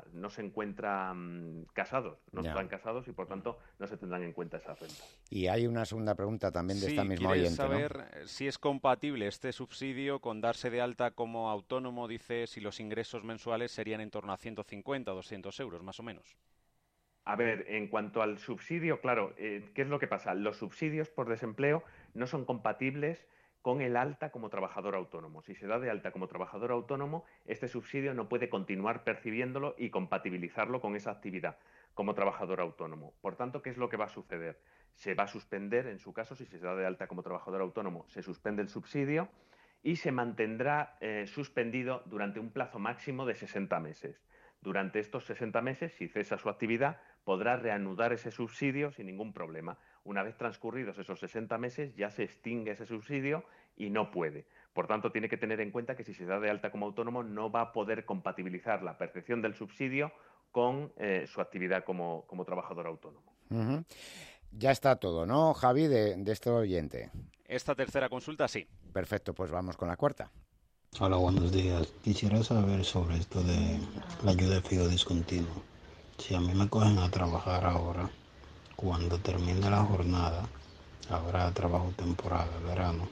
casados, no están casados y por tanto no se tendrán en cuenta esas rentas. Y hay una segunda pregunta también de esta misma oyente, ¿no? saber si es compatible este subsidio con darse de alta como autónomo, dice, si los ingresos mensuales serían en torno a 150 o 200 euros, más o menos. A ver, en cuanto al subsidio, claro, ¿qué es lo que pasa? Los subsidios por desempleo no son compatibles con el alta como trabajador autónomo. Si se da de alta como trabajador autónomo, este subsidio no puede continuar percibiéndolo y compatibilizarlo con esa actividad como trabajador autónomo. Por tanto, ¿qué es lo que va a suceder? Se va a suspender, en su caso, si se da de alta como trabajador autónomo, se suspende el subsidio y se mantendrá suspendido durante un plazo máximo de 60 meses. Durante estos 60 meses, si cesa su actividad, podrá reanudar ese subsidio sin ningún problema. Una vez transcurridos esos 60 meses, ya se extingue ese subsidio y no puede. Por tanto, tiene que tener en cuenta que si se da de alta como autónomo, no va a poder compatibilizar la percepción del subsidio con su actividad como trabajador autónomo. Uh-huh. Ya está todo, ¿no, Javi, de este oyente? Esta tercera consulta, sí. Perfecto, pues vamos con la cuarta. Hola, buenos días. Quisiera saber sobre esto de la ayuda de fijo discontinuo. Si a mí me cogen a trabajar ahora, cuando termine la jornada, habrá trabajo temporal, verano,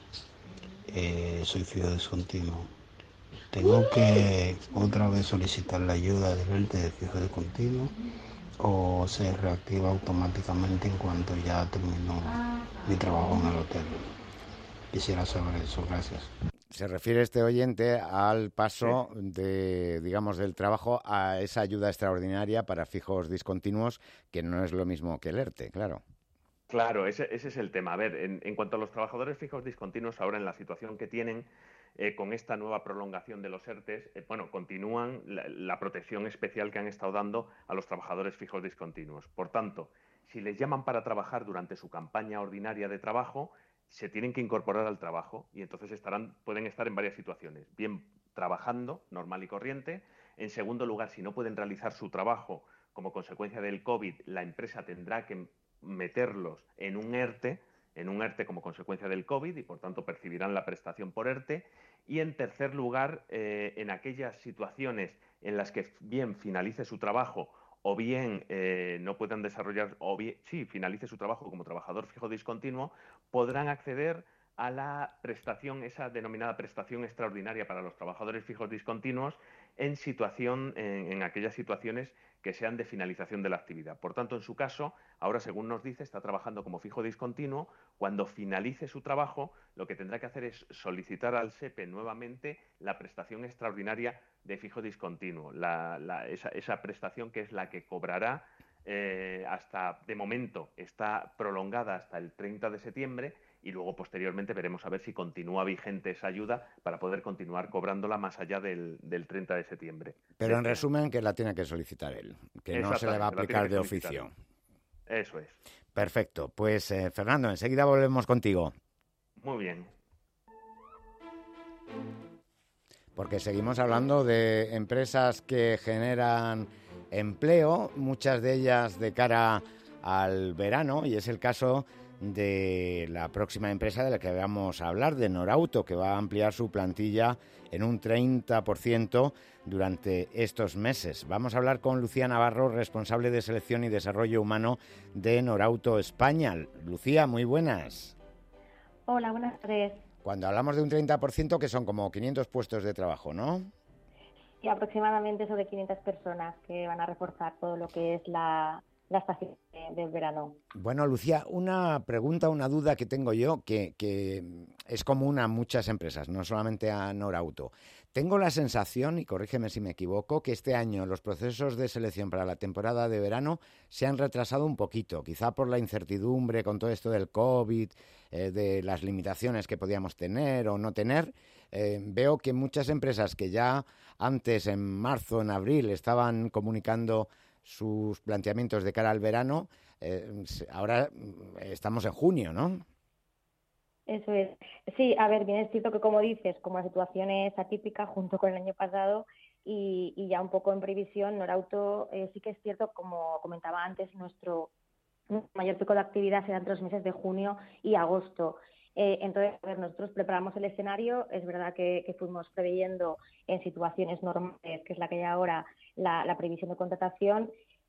soy fijo discontinuo. ¿Tengo que otra vez solicitar la ayuda del ERTE de fijo discontinuo o se reactiva automáticamente en cuanto ya terminó mi trabajo en el hotel? Quisiera saber eso, gracias. Se refiere este oyente al paso de, digamos, del trabajo a esa ayuda extraordinaria para fijos discontinuos, que no es lo mismo que el ERTE, claro. Claro, ese es el tema. A ver, en cuanto a los trabajadores fijos discontinuos, ahora en la situación que tienen, con esta nueva prolongación de los ERTEs, continúan la protección especial que han estado dando a los trabajadores fijos discontinuos. Por tanto, si les llaman para trabajar durante su campaña ordinaria de trabajo, se tienen que incorporar al trabajo y entonces pueden estar en varias situaciones. Bien trabajando, normal y corriente. En segundo lugar, si no pueden realizar su trabajo como consecuencia del COVID, la empresa tendrá que meterlos en un ERTE como consecuencia del COVID y por tanto percibirán la prestación por ERTE. Y en tercer lugar, en aquellas situaciones en las que bien finalice su trabajo o bien no puedan desarrollar, o bien finalice su trabajo como trabajador fijo discontinuo, podrán acceder a la prestación, esa denominada prestación extraordinaria para los trabajadores fijos discontinuos en aquellas situaciones que sean de finalización de la actividad. Por tanto, en su caso, ahora según nos dice, está trabajando como fijo discontinuo. Cuando finalice su trabajo, lo que tendrá que hacer es solicitar al SEPE nuevamente la prestación extraordinaria de fijo discontinuo, esa prestación que es la que cobrará de momento está prolongada hasta el 30 de septiembre y luego posteriormente veremos a ver si continúa vigente esa ayuda para poder continuar cobrándola más allá del 30 de septiembre. Pero en resumen que la tiene que solicitar él, que no se le va a aplicar de oficio. Eso es. Perfecto. Pues Fernando, enseguida volvemos contigo. Muy bien. Porque seguimos hablando de empresas que generan empleo, muchas de ellas de cara al verano, y es el caso de la próxima empresa de la que vamos a hablar, de Norauto, que va a ampliar su plantilla en un 30% durante estos meses. Vamos a hablar con Lucía Navarro, responsable de selección y desarrollo humano de Norauto España. Lucía, muy buenas. Hola, buenas tardes. Cuando hablamos de un 30%, que son como 500 puestos de trabajo, ¿no? Y aproximadamente sobre 500 personas que van a reforzar todo lo que es la estación del verano. Bueno, Lucía, una pregunta, una duda que tengo yo, que es común a muchas empresas, no solamente a Norauto. Tengo la sensación, y corrígeme si me equivoco, que este año los procesos de selección para la temporada de verano se han retrasado un poquito, quizá por la incertidumbre con todo esto del COVID, de las limitaciones que podíamos tener o no tener. Veo que muchas empresas que ya antes, en marzo, en abril, estaban comunicando sus planteamientos de cara al verano, ahora estamos en junio, ¿no? Eso es. Sí, a ver, bien es cierto que, como dices, como la situación es atípica junto con el año pasado y ya un poco en previsión, Norauto sí que es cierto, como comentaba antes, nuestro mayor pico de actividad será entre los meses de junio y agosto. Entonces, a ver, nosotros preparamos el escenario, es verdad que fuimos preveyendo en situaciones normales, que es la que hay ahora, la previsión de contratación,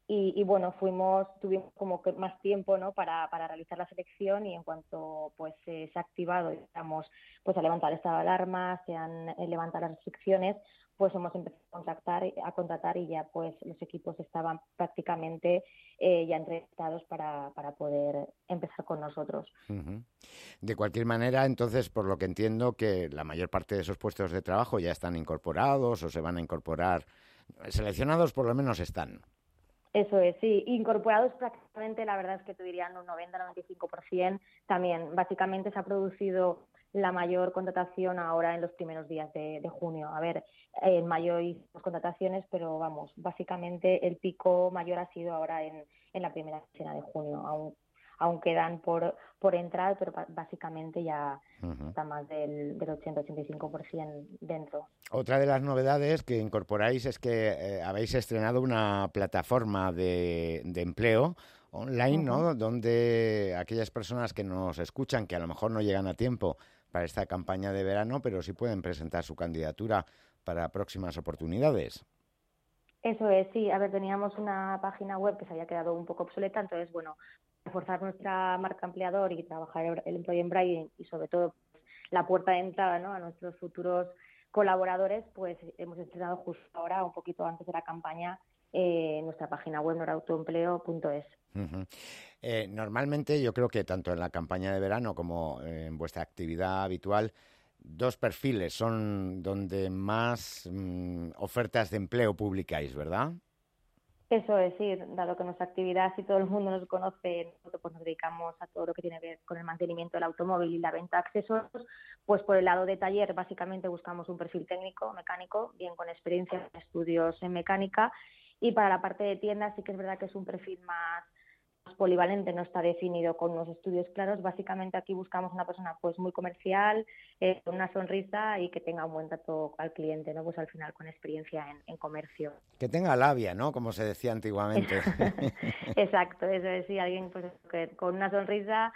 Y bueno, tuvimos como que más tiempo, ¿no? para realizar la selección, y en cuanto pues se ha activado, digamos, pues a levantar el estado de alarma, se han levantado las restricciones, pues hemos empezado a contratar y ya pues los equipos estaban prácticamente ya entrevistados para poder empezar con nosotros. Uh-huh. De cualquier manera, entonces, por lo que entiendo, que la mayor parte de esos puestos de trabajo ya están incorporados o se van a incorporar, seleccionados por lo menos están. Eso es, sí, incorporados prácticamente, la verdad es que te dirían un 90-95%. También, básicamente, se ha producido la mayor contratación ahora en los primeros días de junio. A ver, en mayo hicimos contrataciones, pero vamos, básicamente el pico mayor ha sido ahora en la primera quincena de junio. Aún quedan por entrar, pero básicamente ya está más del 80-85% dentro. Otra de las novedades que incorporáis es que habéis estrenado una plataforma de empleo online, ¿no? Donde aquellas personas que nos escuchan, que a lo mejor no llegan a tiempo para esta campaña de verano, pero sí pueden presentar su candidatura para próximas oportunidades. Eso es, sí. A ver, teníamos una página web que se había quedado un poco obsoleta, entonces, bueno, reforzar nuestra marca empleador y trabajar el employer branding y sobre todo la puerta de entrada, ¿no? a nuestros futuros colaboradores, pues hemos estrenado justo ahora, un poquito antes de la campaña, nuestra página web norautoempleo.es. Uh-huh. Normalmente yo creo que tanto en la campaña de verano como en vuestra actividad habitual, 2 perfiles son donde más ofertas de empleo publicáis, ¿verdad? Eso es, sí, dado que nuestra actividad, si todo el mundo nos conoce, nosotros pues nos dedicamos a todo lo que tiene que ver con el mantenimiento del automóvil y la venta de accesorios, pues por el lado de taller básicamente buscamos un perfil técnico, mecánico, bien con experiencia en estudios en mecánica, y para la parte de tiendas sí que es verdad que es un perfil más polivalente, no está definido con unos estudios claros. Básicamente aquí buscamos una persona pues muy comercial, con una sonrisa y que tenga un buen trato al cliente, ¿no? Pues al final con experiencia en comercio. Que tenga labia, ¿no? Como se decía antiguamente. Exacto, eso es, sí, alguien pues que con una sonrisa,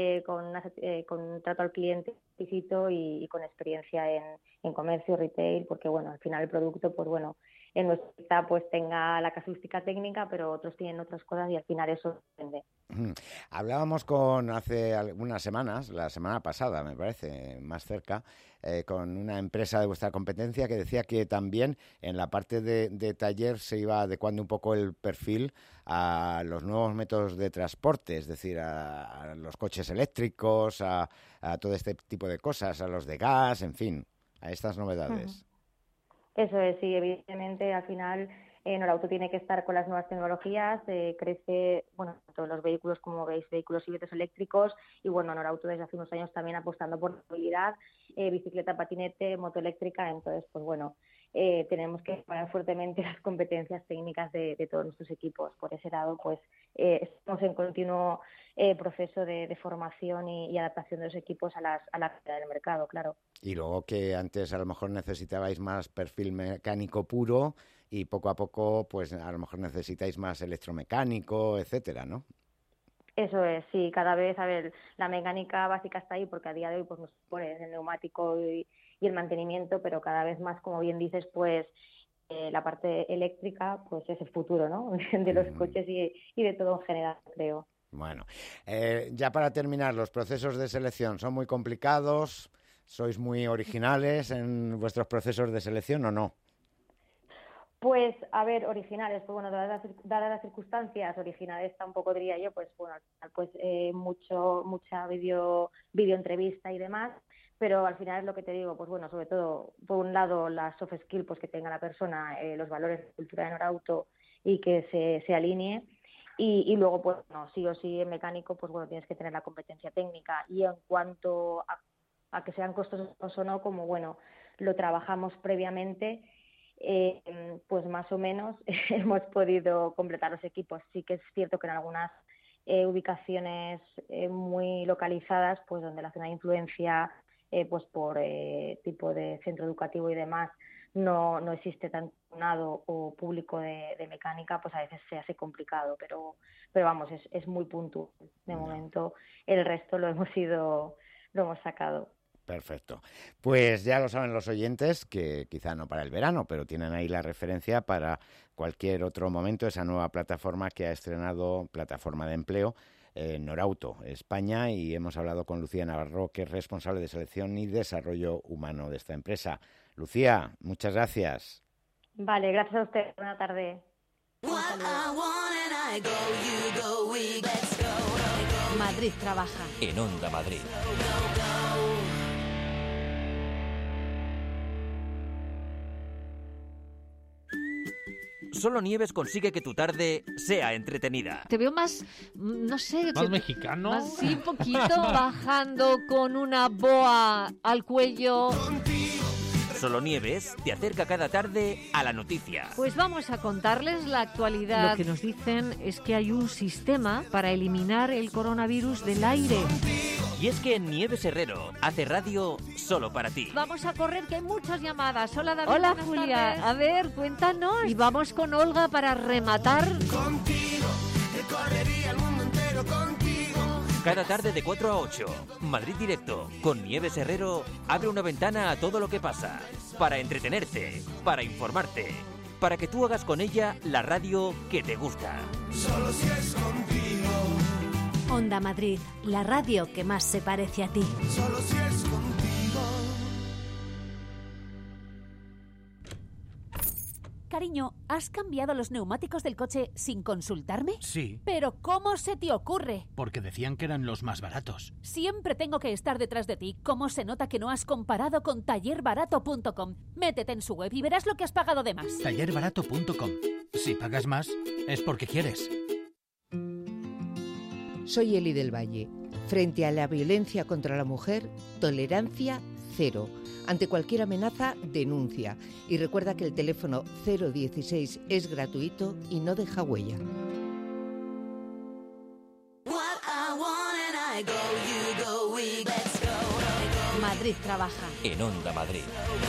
con un trato al cliente exquisito y con experiencia en comercio, retail, porque bueno, al final el producto, pues bueno, en nuestra pues tenga la casuística técnica, pero otros tienen otras cosas y al final eso depende. Hablábamos hace algunas semanas, la semana pasada me parece, más cerca, con una empresa de vuestra competencia que decía que también en la parte de taller se iba adecuando un poco el perfil a los nuevos métodos de transporte, es decir, a los coches eléctricos, a todo este tipo de cosas, a los de gas, en fin, a estas novedades. Eso es, sí, evidentemente al final Norauto tiene que estar con las nuevas tecnologías, crece, bueno, todos los vehículos, como veis, vehículos híbridos eléctricos, y bueno, Norauto desde hace unos años también apostando por la movilidad, bicicleta, patinete, moto eléctrica, entonces pues bueno, tenemos que mejorar fuertemente las competencias técnicas de todos nuestros equipos. Por ese lado, pues estamos en continuo proceso de formación y adaptación de los equipos a la realidad del mercado, claro. Y luego que antes a lo mejor necesitabais más perfil mecánico puro y poco a poco pues a lo mejor necesitáis más electromecánico, etcétera, ¿no? Eso es, sí, cada vez, a ver, la mecánica básica está ahí porque a día de hoy pues nos pone el neumático y el mantenimiento, pero cada vez más, como bien dices, pues la parte eléctrica pues es el futuro, ¿no? De los coches y de todo en general, creo. Bueno, ya para terminar, los procesos de selección son muy complicados. ¿Sois muy originales en vuestros procesos de selección o no? Pues, a ver, originales, pues bueno, dadas las circunstancias, originales tampoco diría yo, pues bueno, al final pues mucha videoentrevista y demás, pero al final es lo que te digo, pues bueno, sobre todo, por un lado, las soft skills pues que tenga la persona, los valores de cultura de Norauto y que se alinee. Y luego, pues no, sí o sí en mecánico, pues bueno, tienes que tener la competencia técnica. Y en cuanto a que sean costosos o no, como bueno, lo trabajamos previamente, pues más o menos hemos podido completar los equipos. Sí que es cierto que en algunas ubicaciones muy localizadas, pues donde la zona de influencia, pues por tipo de centro educativo y demás, no existe tanto alumnado o público de mecánica, pues a veces se hace complicado, pero vamos, es muy puntual. De momento el resto lo hemos sacado. Perfecto. Pues ya lo saben los oyentes, que quizá no para el verano, pero tienen ahí la referencia para cualquier otro momento, esa nueva plataforma que ha estrenado, plataforma de empleo, Norauto, España, y hemos hablado con Lucía Navarro, que es responsable de selección y desarrollo humano de esta empresa. Lucía, muchas gracias. Vale, gracias a usted. Buena tarde. Madrid trabaja. En Onda Madrid. Solo Nieves consigue que tu tarde sea entretenida. Te veo más, no sé... ¿Más mexicano? Más, sí, un poquito, bajando con una boa al cuello. Solo Nieves te acerca cada tarde a la noticia. Pues vamos a contarles la actualidad. Lo que nos dicen es que hay un sistema para eliminar el coronavirus del aire. Y es que Nieves Herrero hace radio solo para ti. Vamos a correr, que hay muchas llamadas. Hola, David. Hola, buenas Julia. tardes. A ver, cuéntanos. Y vamos con Olga para rematar. Contigo, recorrería el mundo entero contigo. Cada tarde de 4 a 8, Madrid Directo, con Nieves Herrero, abre una ventana a todo lo que pasa. Para entretenerte, para informarte, para que tú hagas con ella la radio que te gusta. Solo si es contigo. Onda Madrid, la radio que más se parece a ti. Solo si es contigo. Cariño, ¿has cambiado los neumáticos del coche sin consultarme? Sí. ¿Pero cómo se te ocurre? Porque decían que eran los más baratos. Siempre tengo que estar detrás de ti. ¿Cómo se nota que no has comparado con tallerbarato.com? Métete en su web y verás lo que has pagado de más. Tallerbarato.com. Si pagas más, es porque quieres. Soy Eli del Valle. Frente a la violencia contra la mujer, tolerancia cero. Ante cualquier amenaza, denuncia. Y recuerda que el teléfono 016 es gratuito y no deja huella. Madrid trabaja. En Onda Madrid.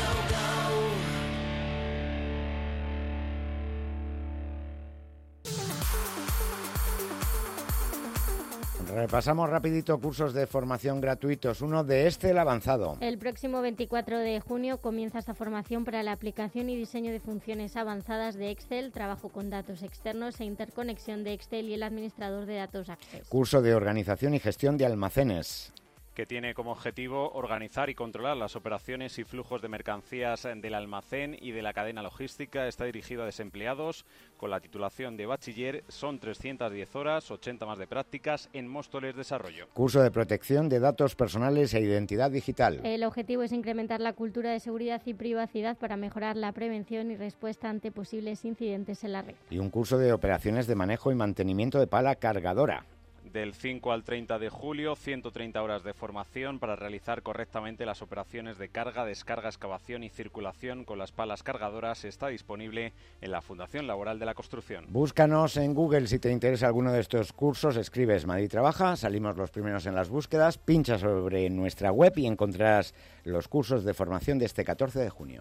Repasamos rapidito cursos de formación gratuitos. Uno de Excel avanzado. El próximo 24 de junio comienza esta formación para la aplicación y diseño de funciones avanzadas de Excel, trabajo con datos externos e interconexión de Excel y el administrador de datos Access. Curso de organización y gestión de almacenes, que tiene como objetivo organizar y controlar las operaciones y flujos de mercancías del almacén y de la cadena logística. Está dirigido a desempleados con la titulación de bachiller. Son 310 horas, 80 más de prácticas en Móstoles Desarrollo. Curso de protección de datos personales e identidad digital. El objetivo es incrementar la cultura de seguridad y privacidad para mejorar la prevención y respuesta ante posibles incidentes en la red. Y un curso de operaciones de manejo y mantenimiento de pala cargadora. Del 5 al 30 de julio, 130 horas de formación para realizar correctamente las operaciones de carga, descarga, excavación y circulación con las palas cargadoras. Está disponible en la Fundación Laboral de la Construcción. Búscanos en Google si te interesa alguno de estos cursos. Escribes Madrid Trabaja, salimos los primeros en las búsquedas, pincha sobre nuestra web y encontrarás los cursos de formación de este 14 de junio.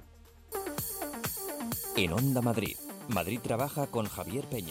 En Onda Madrid, Madrid Trabaja con Javier Peña.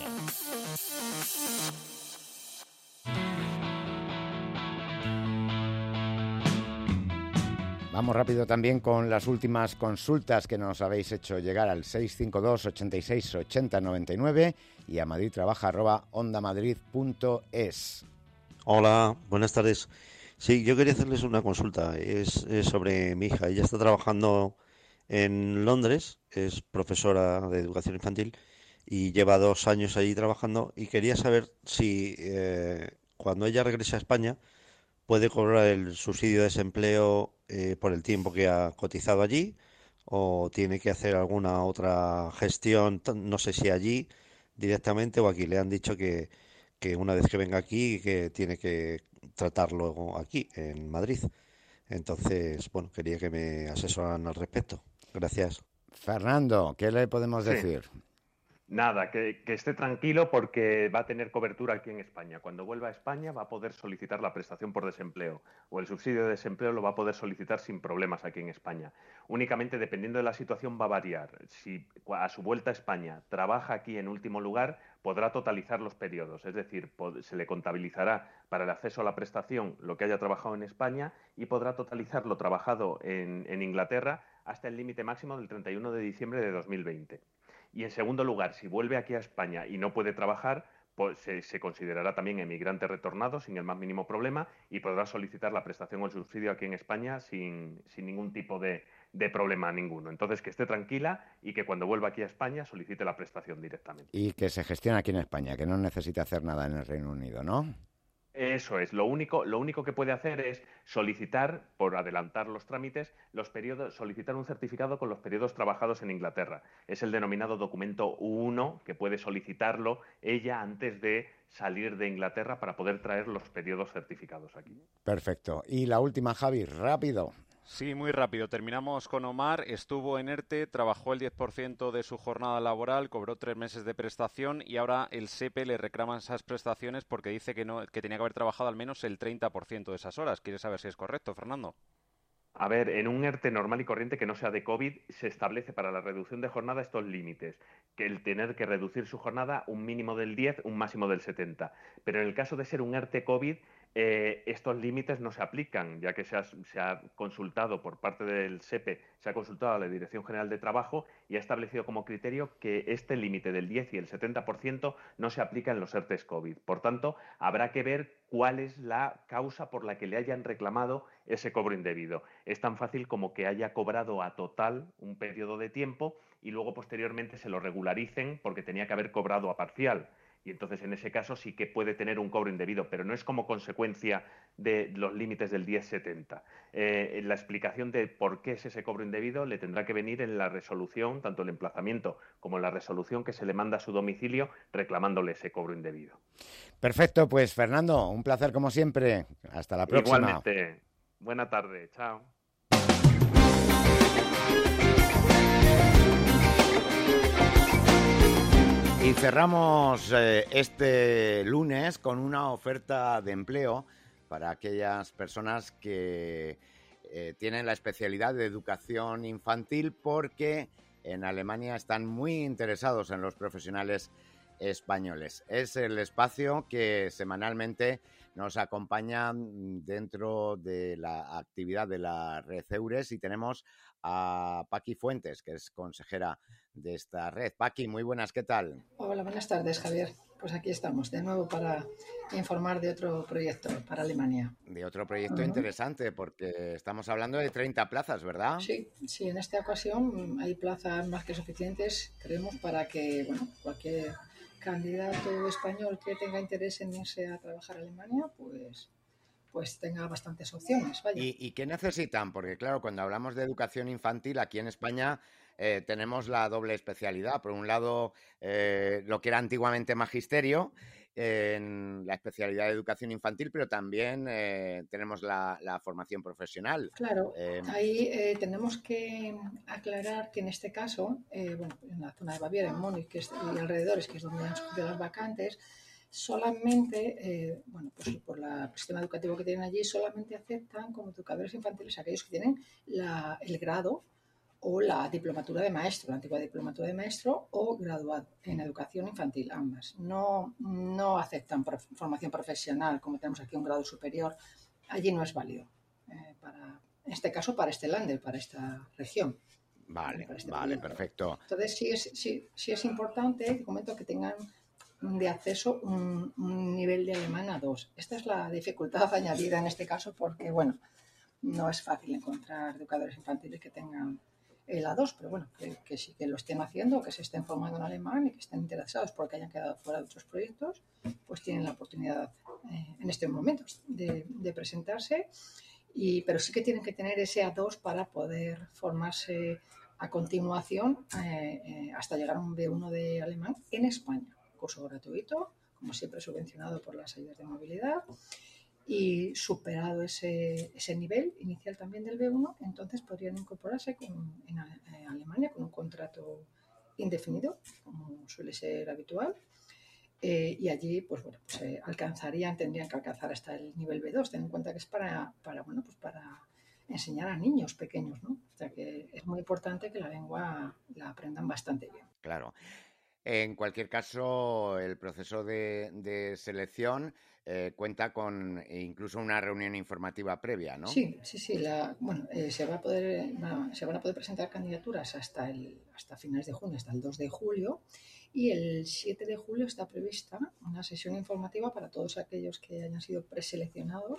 Vamos rápido también con las últimas consultas que nos habéis hecho llegar al 652 86 80 99 y a madridtrabaja@ondamadrid.es. Hola, buenas tardes. Sí, yo quería hacerles una consulta. Es sobre mi hija. Ella está trabajando en Londres, es profesora de educación infantil y lleva 2 años allí trabajando y quería saber si cuando ella regrese a España puede cobrar el subsidio de desempleo por el tiempo que ha cotizado allí o tiene que hacer alguna otra gestión, no sé si allí directamente o aquí. Le han dicho que una vez que venga aquí que tiene que tratarlo aquí en Madrid. Entonces, bueno, quería que me asesoraran al respecto. Gracias. Fernando, ¿qué le podemos decir? Nada, que esté tranquilo porque va a tener cobertura aquí en España. Cuando vuelva a España va a poder solicitar la prestación por desempleo o el subsidio de desempleo lo va a poder solicitar sin problemas aquí en España. Únicamente dependiendo de la situación va a variar. Si a su vuelta a España trabaja aquí en último lugar, podrá totalizar los periodos, es decir, se le contabilizará para el acceso a la prestación lo que haya trabajado en España y podrá totalizar lo trabajado en Inglaterra hasta el límite máximo del 31 de diciembre de 2020. Y en segundo lugar, si vuelve aquí a España y no puede trabajar, pues se considerará también emigrante retornado sin el más mínimo problema y podrá solicitar la prestación o el subsidio aquí en España sin ningún tipo de problema ninguno. Entonces, que esté tranquila y que cuando vuelva aquí a España solicite la prestación directamente. Y que se gestione aquí en España, que no necesite hacer nada en el Reino Unido, ¿no? Eso es. Lo único que puede hacer es solicitar, por adelantar los trámites, solicitar un certificado con los periodos trabajados en Inglaterra. Es el denominado documento U1, que puede solicitarlo ella antes de salir de Inglaterra para poder traer los periodos certificados aquí. Perfecto. Y la última, Javi, rápido. Sí, muy rápido. Terminamos con Omar. Estuvo en ERTE, trabajó el 10% de su jornada laboral, cobró 3 meses de prestación y ahora el SEPE le reclama esas prestaciones porque dice que tenía que haber trabajado al menos el 30% de esas horas. ¿Quieres saber si es correcto, Fernando? A ver, en un ERTE normal y corriente que no sea de COVID, se establece para la reducción de jornada estos límites, que el tener que reducir su jornada un mínimo del 10, un máximo del 70. Pero en el caso de ser un ERTE COVID, estos límites no se aplican, ya que se ha consultado por parte del SEPE, se ha consultado a la Dirección General de Trabajo y ha establecido como criterio que este límite del 10 y el 70% no se aplica en los ERTEs COVID. Por tanto, habrá que ver cuál es la causa por la que le hayan reclamado ese cobro indebido. Es tan fácil como que haya cobrado a total un periodo de tiempo y luego posteriormente se lo regularicen porque tenía que haber cobrado a parcial. Y entonces en ese caso sí que puede tener un cobro indebido, pero no es como consecuencia de los límites del 10-70. La explicación de por qué es ese cobro indebido le tendrá que venir en la resolución, tanto el emplazamiento como en la resolución que se le manda a su domicilio reclamándole ese cobro indebido. Perfecto, pues Fernando, un placer como siempre. Hasta la próxima. Igualmente. Buena tarde. Chao. Y cerramos este lunes con una oferta de empleo para aquellas personas que tienen la especialidad de educación infantil porque en Alemania están muy interesados en los profesionales españoles. Es el espacio que semanalmente nos acompaña dentro de la actividad de la red EURES y tenemos a Paqui Fuentes, que es consejera de esta red. Paqui, muy buenas, ¿qué tal? Hola, buenas tardes, Javier. Pues aquí estamos de nuevo para informar de otro proyecto para Alemania. De otro proyecto interesante, porque estamos hablando de 30 plazas, ¿verdad? Sí, en esta ocasión hay plazas más que suficientes, creemos, para que cualquier candidato español que tenga interés en irse a trabajar a Alemania, pues tenga bastantes opciones. Vaya. ¿Y qué necesitan? Porque claro, cuando hablamos de educación infantil, aquí en España tenemos la doble especialidad. Por un lado, lo que era antiguamente magisterio, en la especialidad de educación infantil, pero también tenemos la formación profesional. Claro, ahí tenemos que aclarar que en este caso, en la zona de Baviera, en Múnich y alrededores, que es donde han surgido las vacantes, solamente, pues por el sistema educativo que tienen allí, solamente aceptan como educadores infantiles aquellos que tienen el grado o la diplomatura de maestro, la antigua diplomatura de maestro o graduado en educación infantil, ambas. No aceptan formación profesional, como tenemos aquí un grado superior. Allí no es válido, en este caso para este Länder, para esta región. Vale, perfecto. Entonces sí es importante, te comento, que tengan de acceso un nivel de alemán A2. Esta es la dificultad añadida en este caso porque, no es fácil encontrar educadores infantiles que tengan el A2, pero que sí que lo estén haciendo, que se estén formando en alemán y que estén interesados porque hayan quedado fuera de otros proyectos, pues tienen la oportunidad en estos momentos de presentarse, pero sí que tienen que tener ese A2 para poder formarse a continuación hasta llegar a un B1 de alemán en España. Curso gratuito, como siempre subvencionado por las ayudas de movilidad, y superado ese nivel inicial también del B1, entonces podrían incorporarse en Alemania con un contrato indefinido, como suele ser habitual, y allí tendrían que alcanzar hasta el nivel B2. Ten en cuenta que es para enseñar a niños pequeños, ¿no? O sea que es muy importante que la lengua la aprendan bastante bien. Claro. En cualquier caso, el proceso de selección cuenta con incluso una reunión informativa previa, ¿no? Sí. Se van a poder presentar candidaturas hasta finales de junio, hasta el 2 de julio, y el 7 de julio está prevista una sesión informativa para todos aquellos que hayan sido preseleccionados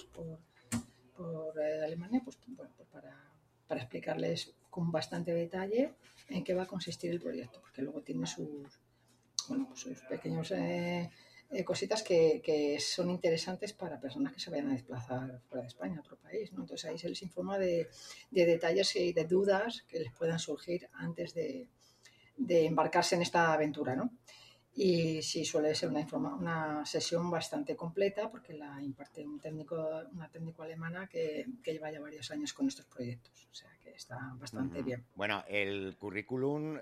por Alemania, para explicarles con bastante detalle en qué va a consistir el proyecto, porque luego tiene sus pequeños cositas que son interesantes para personas que se vayan a desplazar fuera de España, a otro país, ¿no? Entonces ahí se les informa de detalles y de dudas que les puedan surgir antes de embarcarse en esta aventura, ¿no? Y sí, suele ser una sesión bastante completa, porque la imparte una técnico alemana que lleva ya varios años con estos proyectos, o sea que está bastante bien. Bueno, el currículum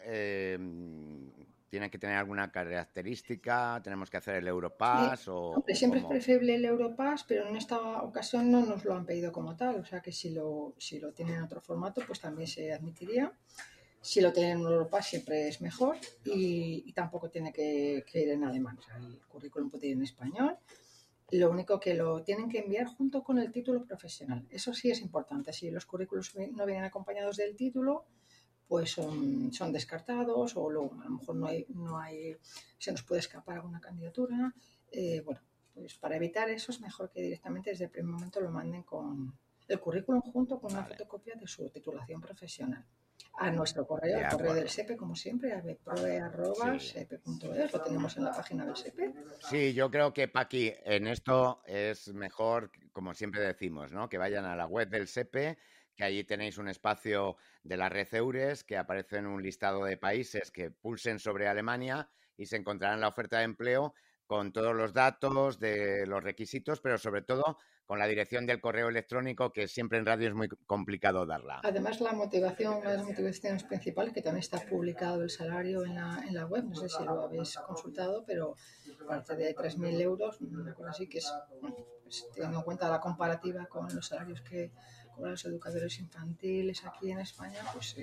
tiene que tener alguna característica, tenemos que hacer el Europass Siempre es preferible el Europass, pero en esta ocasión no nos lo han pedido como tal, o sea que si lo tienen en otro formato, pues también se admitiría. Si lo tienen en Europass siempre es mejor, y tampoco tiene que ir en alemán, o sea, el currículum puede ir en español. Lo único que lo tienen que enviar junto con el título profesional. Eso sí es importante. Si los currículos no vienen acompañados del título, pues son descartados, o luego a lo mejor no hay se nos puede escapar alguna candidatura. Pues para evitar eso es mejor que directamente desde el primer momento lo manden con el currículum junto con una fotocopia de su titulación profesional. A nuestro correo, el correo del SEPE, como siempre, abproe@sepe.es, lo tenemos en la página del SEPE. Sí, yo creo que, Paqui, en esto es mejor, como siempre decimos, ¿no? Que vayan a la web del SEPE, que allí tenéis un espacio de la red EURES, que aparece en un listado de países, que pulsen sobre Alemania y se encontrarán la oferta de empleo con todos los datos de los requisitos, pero sobre todo con la dirección del correo electrónico, que siempre en radio es muy complicado darla. Además, una de las motivaciones principales, que también está publicado el salario en la web, no sé si lo habéis consultado, pero parte de 3.000 euros, una cosa así que es, pues, teniendo en cuenta la comparativa con los salarios que cobran los educadores infantiles aquí en España, pues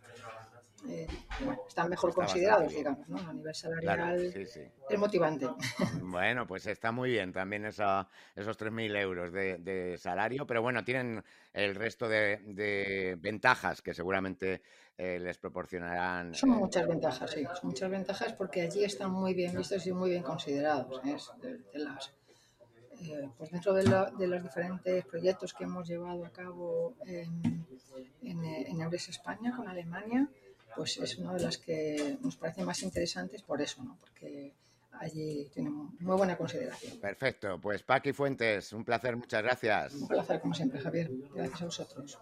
están mejor considerados, digamos, ¿no? A nivel salarial, claro, es motivante. Bueno, pues está muy bien también esos 3.000 euros de salario, pero bueno, tienen el resto de ventajas que seguramente les proporcionarán. Son muchas ventajas, sí, son muchas ventajas, porque allí están muy bien vistos y muy bien considerados, pues dentro de los diferentes proyectos que hemos llevado a cabo en EURES España con Alemania, pues es una de las que nos parece más interesantes por eso, ¿no? Porque allí tienen muy buena consideración. Perfecto, pues Paqui Fuentes, un placer, muchas gracias. Un placer, como siempre, Javier. Gracias a vosotros.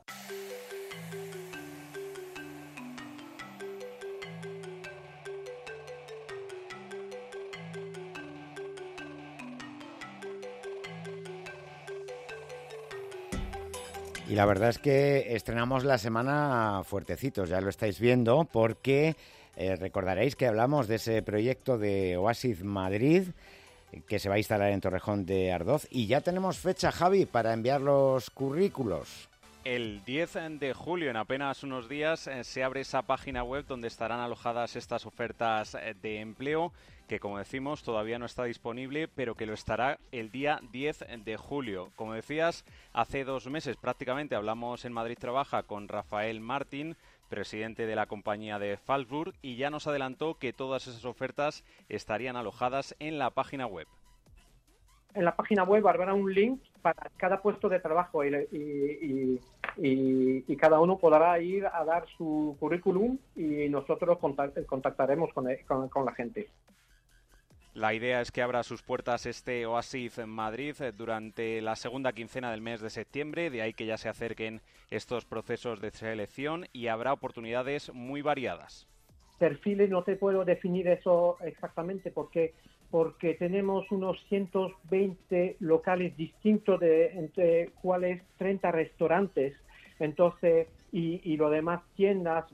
Y la verdad es que estrenamos la semana fuertecitos, ya lo estáis viendo, porque recordaréis que hablamos de ese proyecto de Oasis Madrid, que se va a instalar en Torrejón de Ardoz, y ya tenemos fecha, Javi, para enviar los currículos. El 10 de julio, en apenas unos días, se abre esa página web donde estarán alojadas estas ofertas de empleo, que, como decimos, todavía no está disponible, pero que lo estará el día 10 de julio. Como decías, hace 2 meses prácticamente hablamos en Madrid Trabaja con Rafael Martín, presidente de la compañía de Falsburg, y ya nos adelantó que todas esas ofertas estarían alojadas en la página web. En la página web habrá un link para cada puesto de trabajo y cada uno podrá ir a dar su currículum y nosotros contactaremos con la gente. La idea es que abra sus puertas este Oasis en Madrid durante la segunda quincena del mes de septiembre, de ahí que ya se acerquen estos procesos de selección y habrá oportunidades muy variadas. Perfiles no te puedo definir eso exactamente porque tenemos unos 120 locales distintos, entre cuales 30 restaurantes, entonces y lo demás tiendas,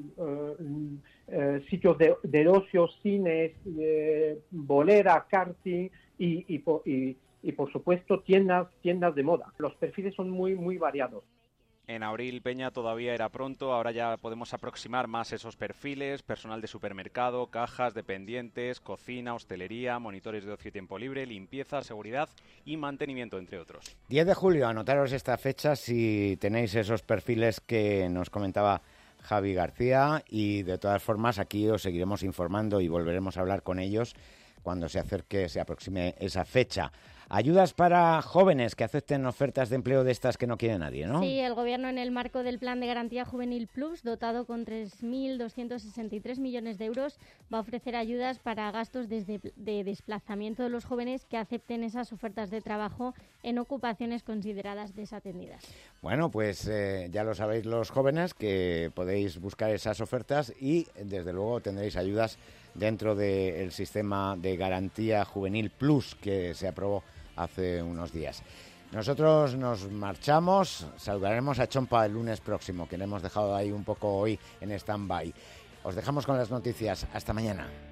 sitios de ocio, cines, bolera, karting y por supuesto tiendas de moda. Los perfiles son muy muy variados. En Abril, Peña, todavía era pronto, ahora ya podemos aproximar más esos perfiles: personal de supermercado, cajas, dependientes, cocina, hostelería, monitores de ocio y tiempo libre, limpieza, seguridad y mantenimiento, entre otros. 10 de julio, anotaros esta fecha si tenéis esos perfiles que nos comentaba Javi García, y de todas formas aquí os seguiremos informando y volveremos a hablar con ellos cuando se aproxime esa fecha. Ayudas para jóvenes que acepten ofertas de empleo de estas que no quiere nadie, ¿no? Sí, el Gobierno, en el marco del Plan de Garantía Juvenil Plus, dotado con 3.263 millones de euros, va a ofrecer ayudas para gastos de desplazamiento de los jóvenes que acepten esas ofertas de trabajo en ocupaciones consideradas desatendidas. Bueno, pues ya lo sabéis los jóvenes, que podéis buscar esas ofertas y desde luego tendréis ayudas dentro del sistema de Garantía Juvenil Plus que se aprobó hace unos días. Nosotros nos marchamos, saludaremos a Chompa el lunes próximo, que le hemos dejado ahí un poco hoy en stand-by. Os dejamos con las noticias. Hasta mañana.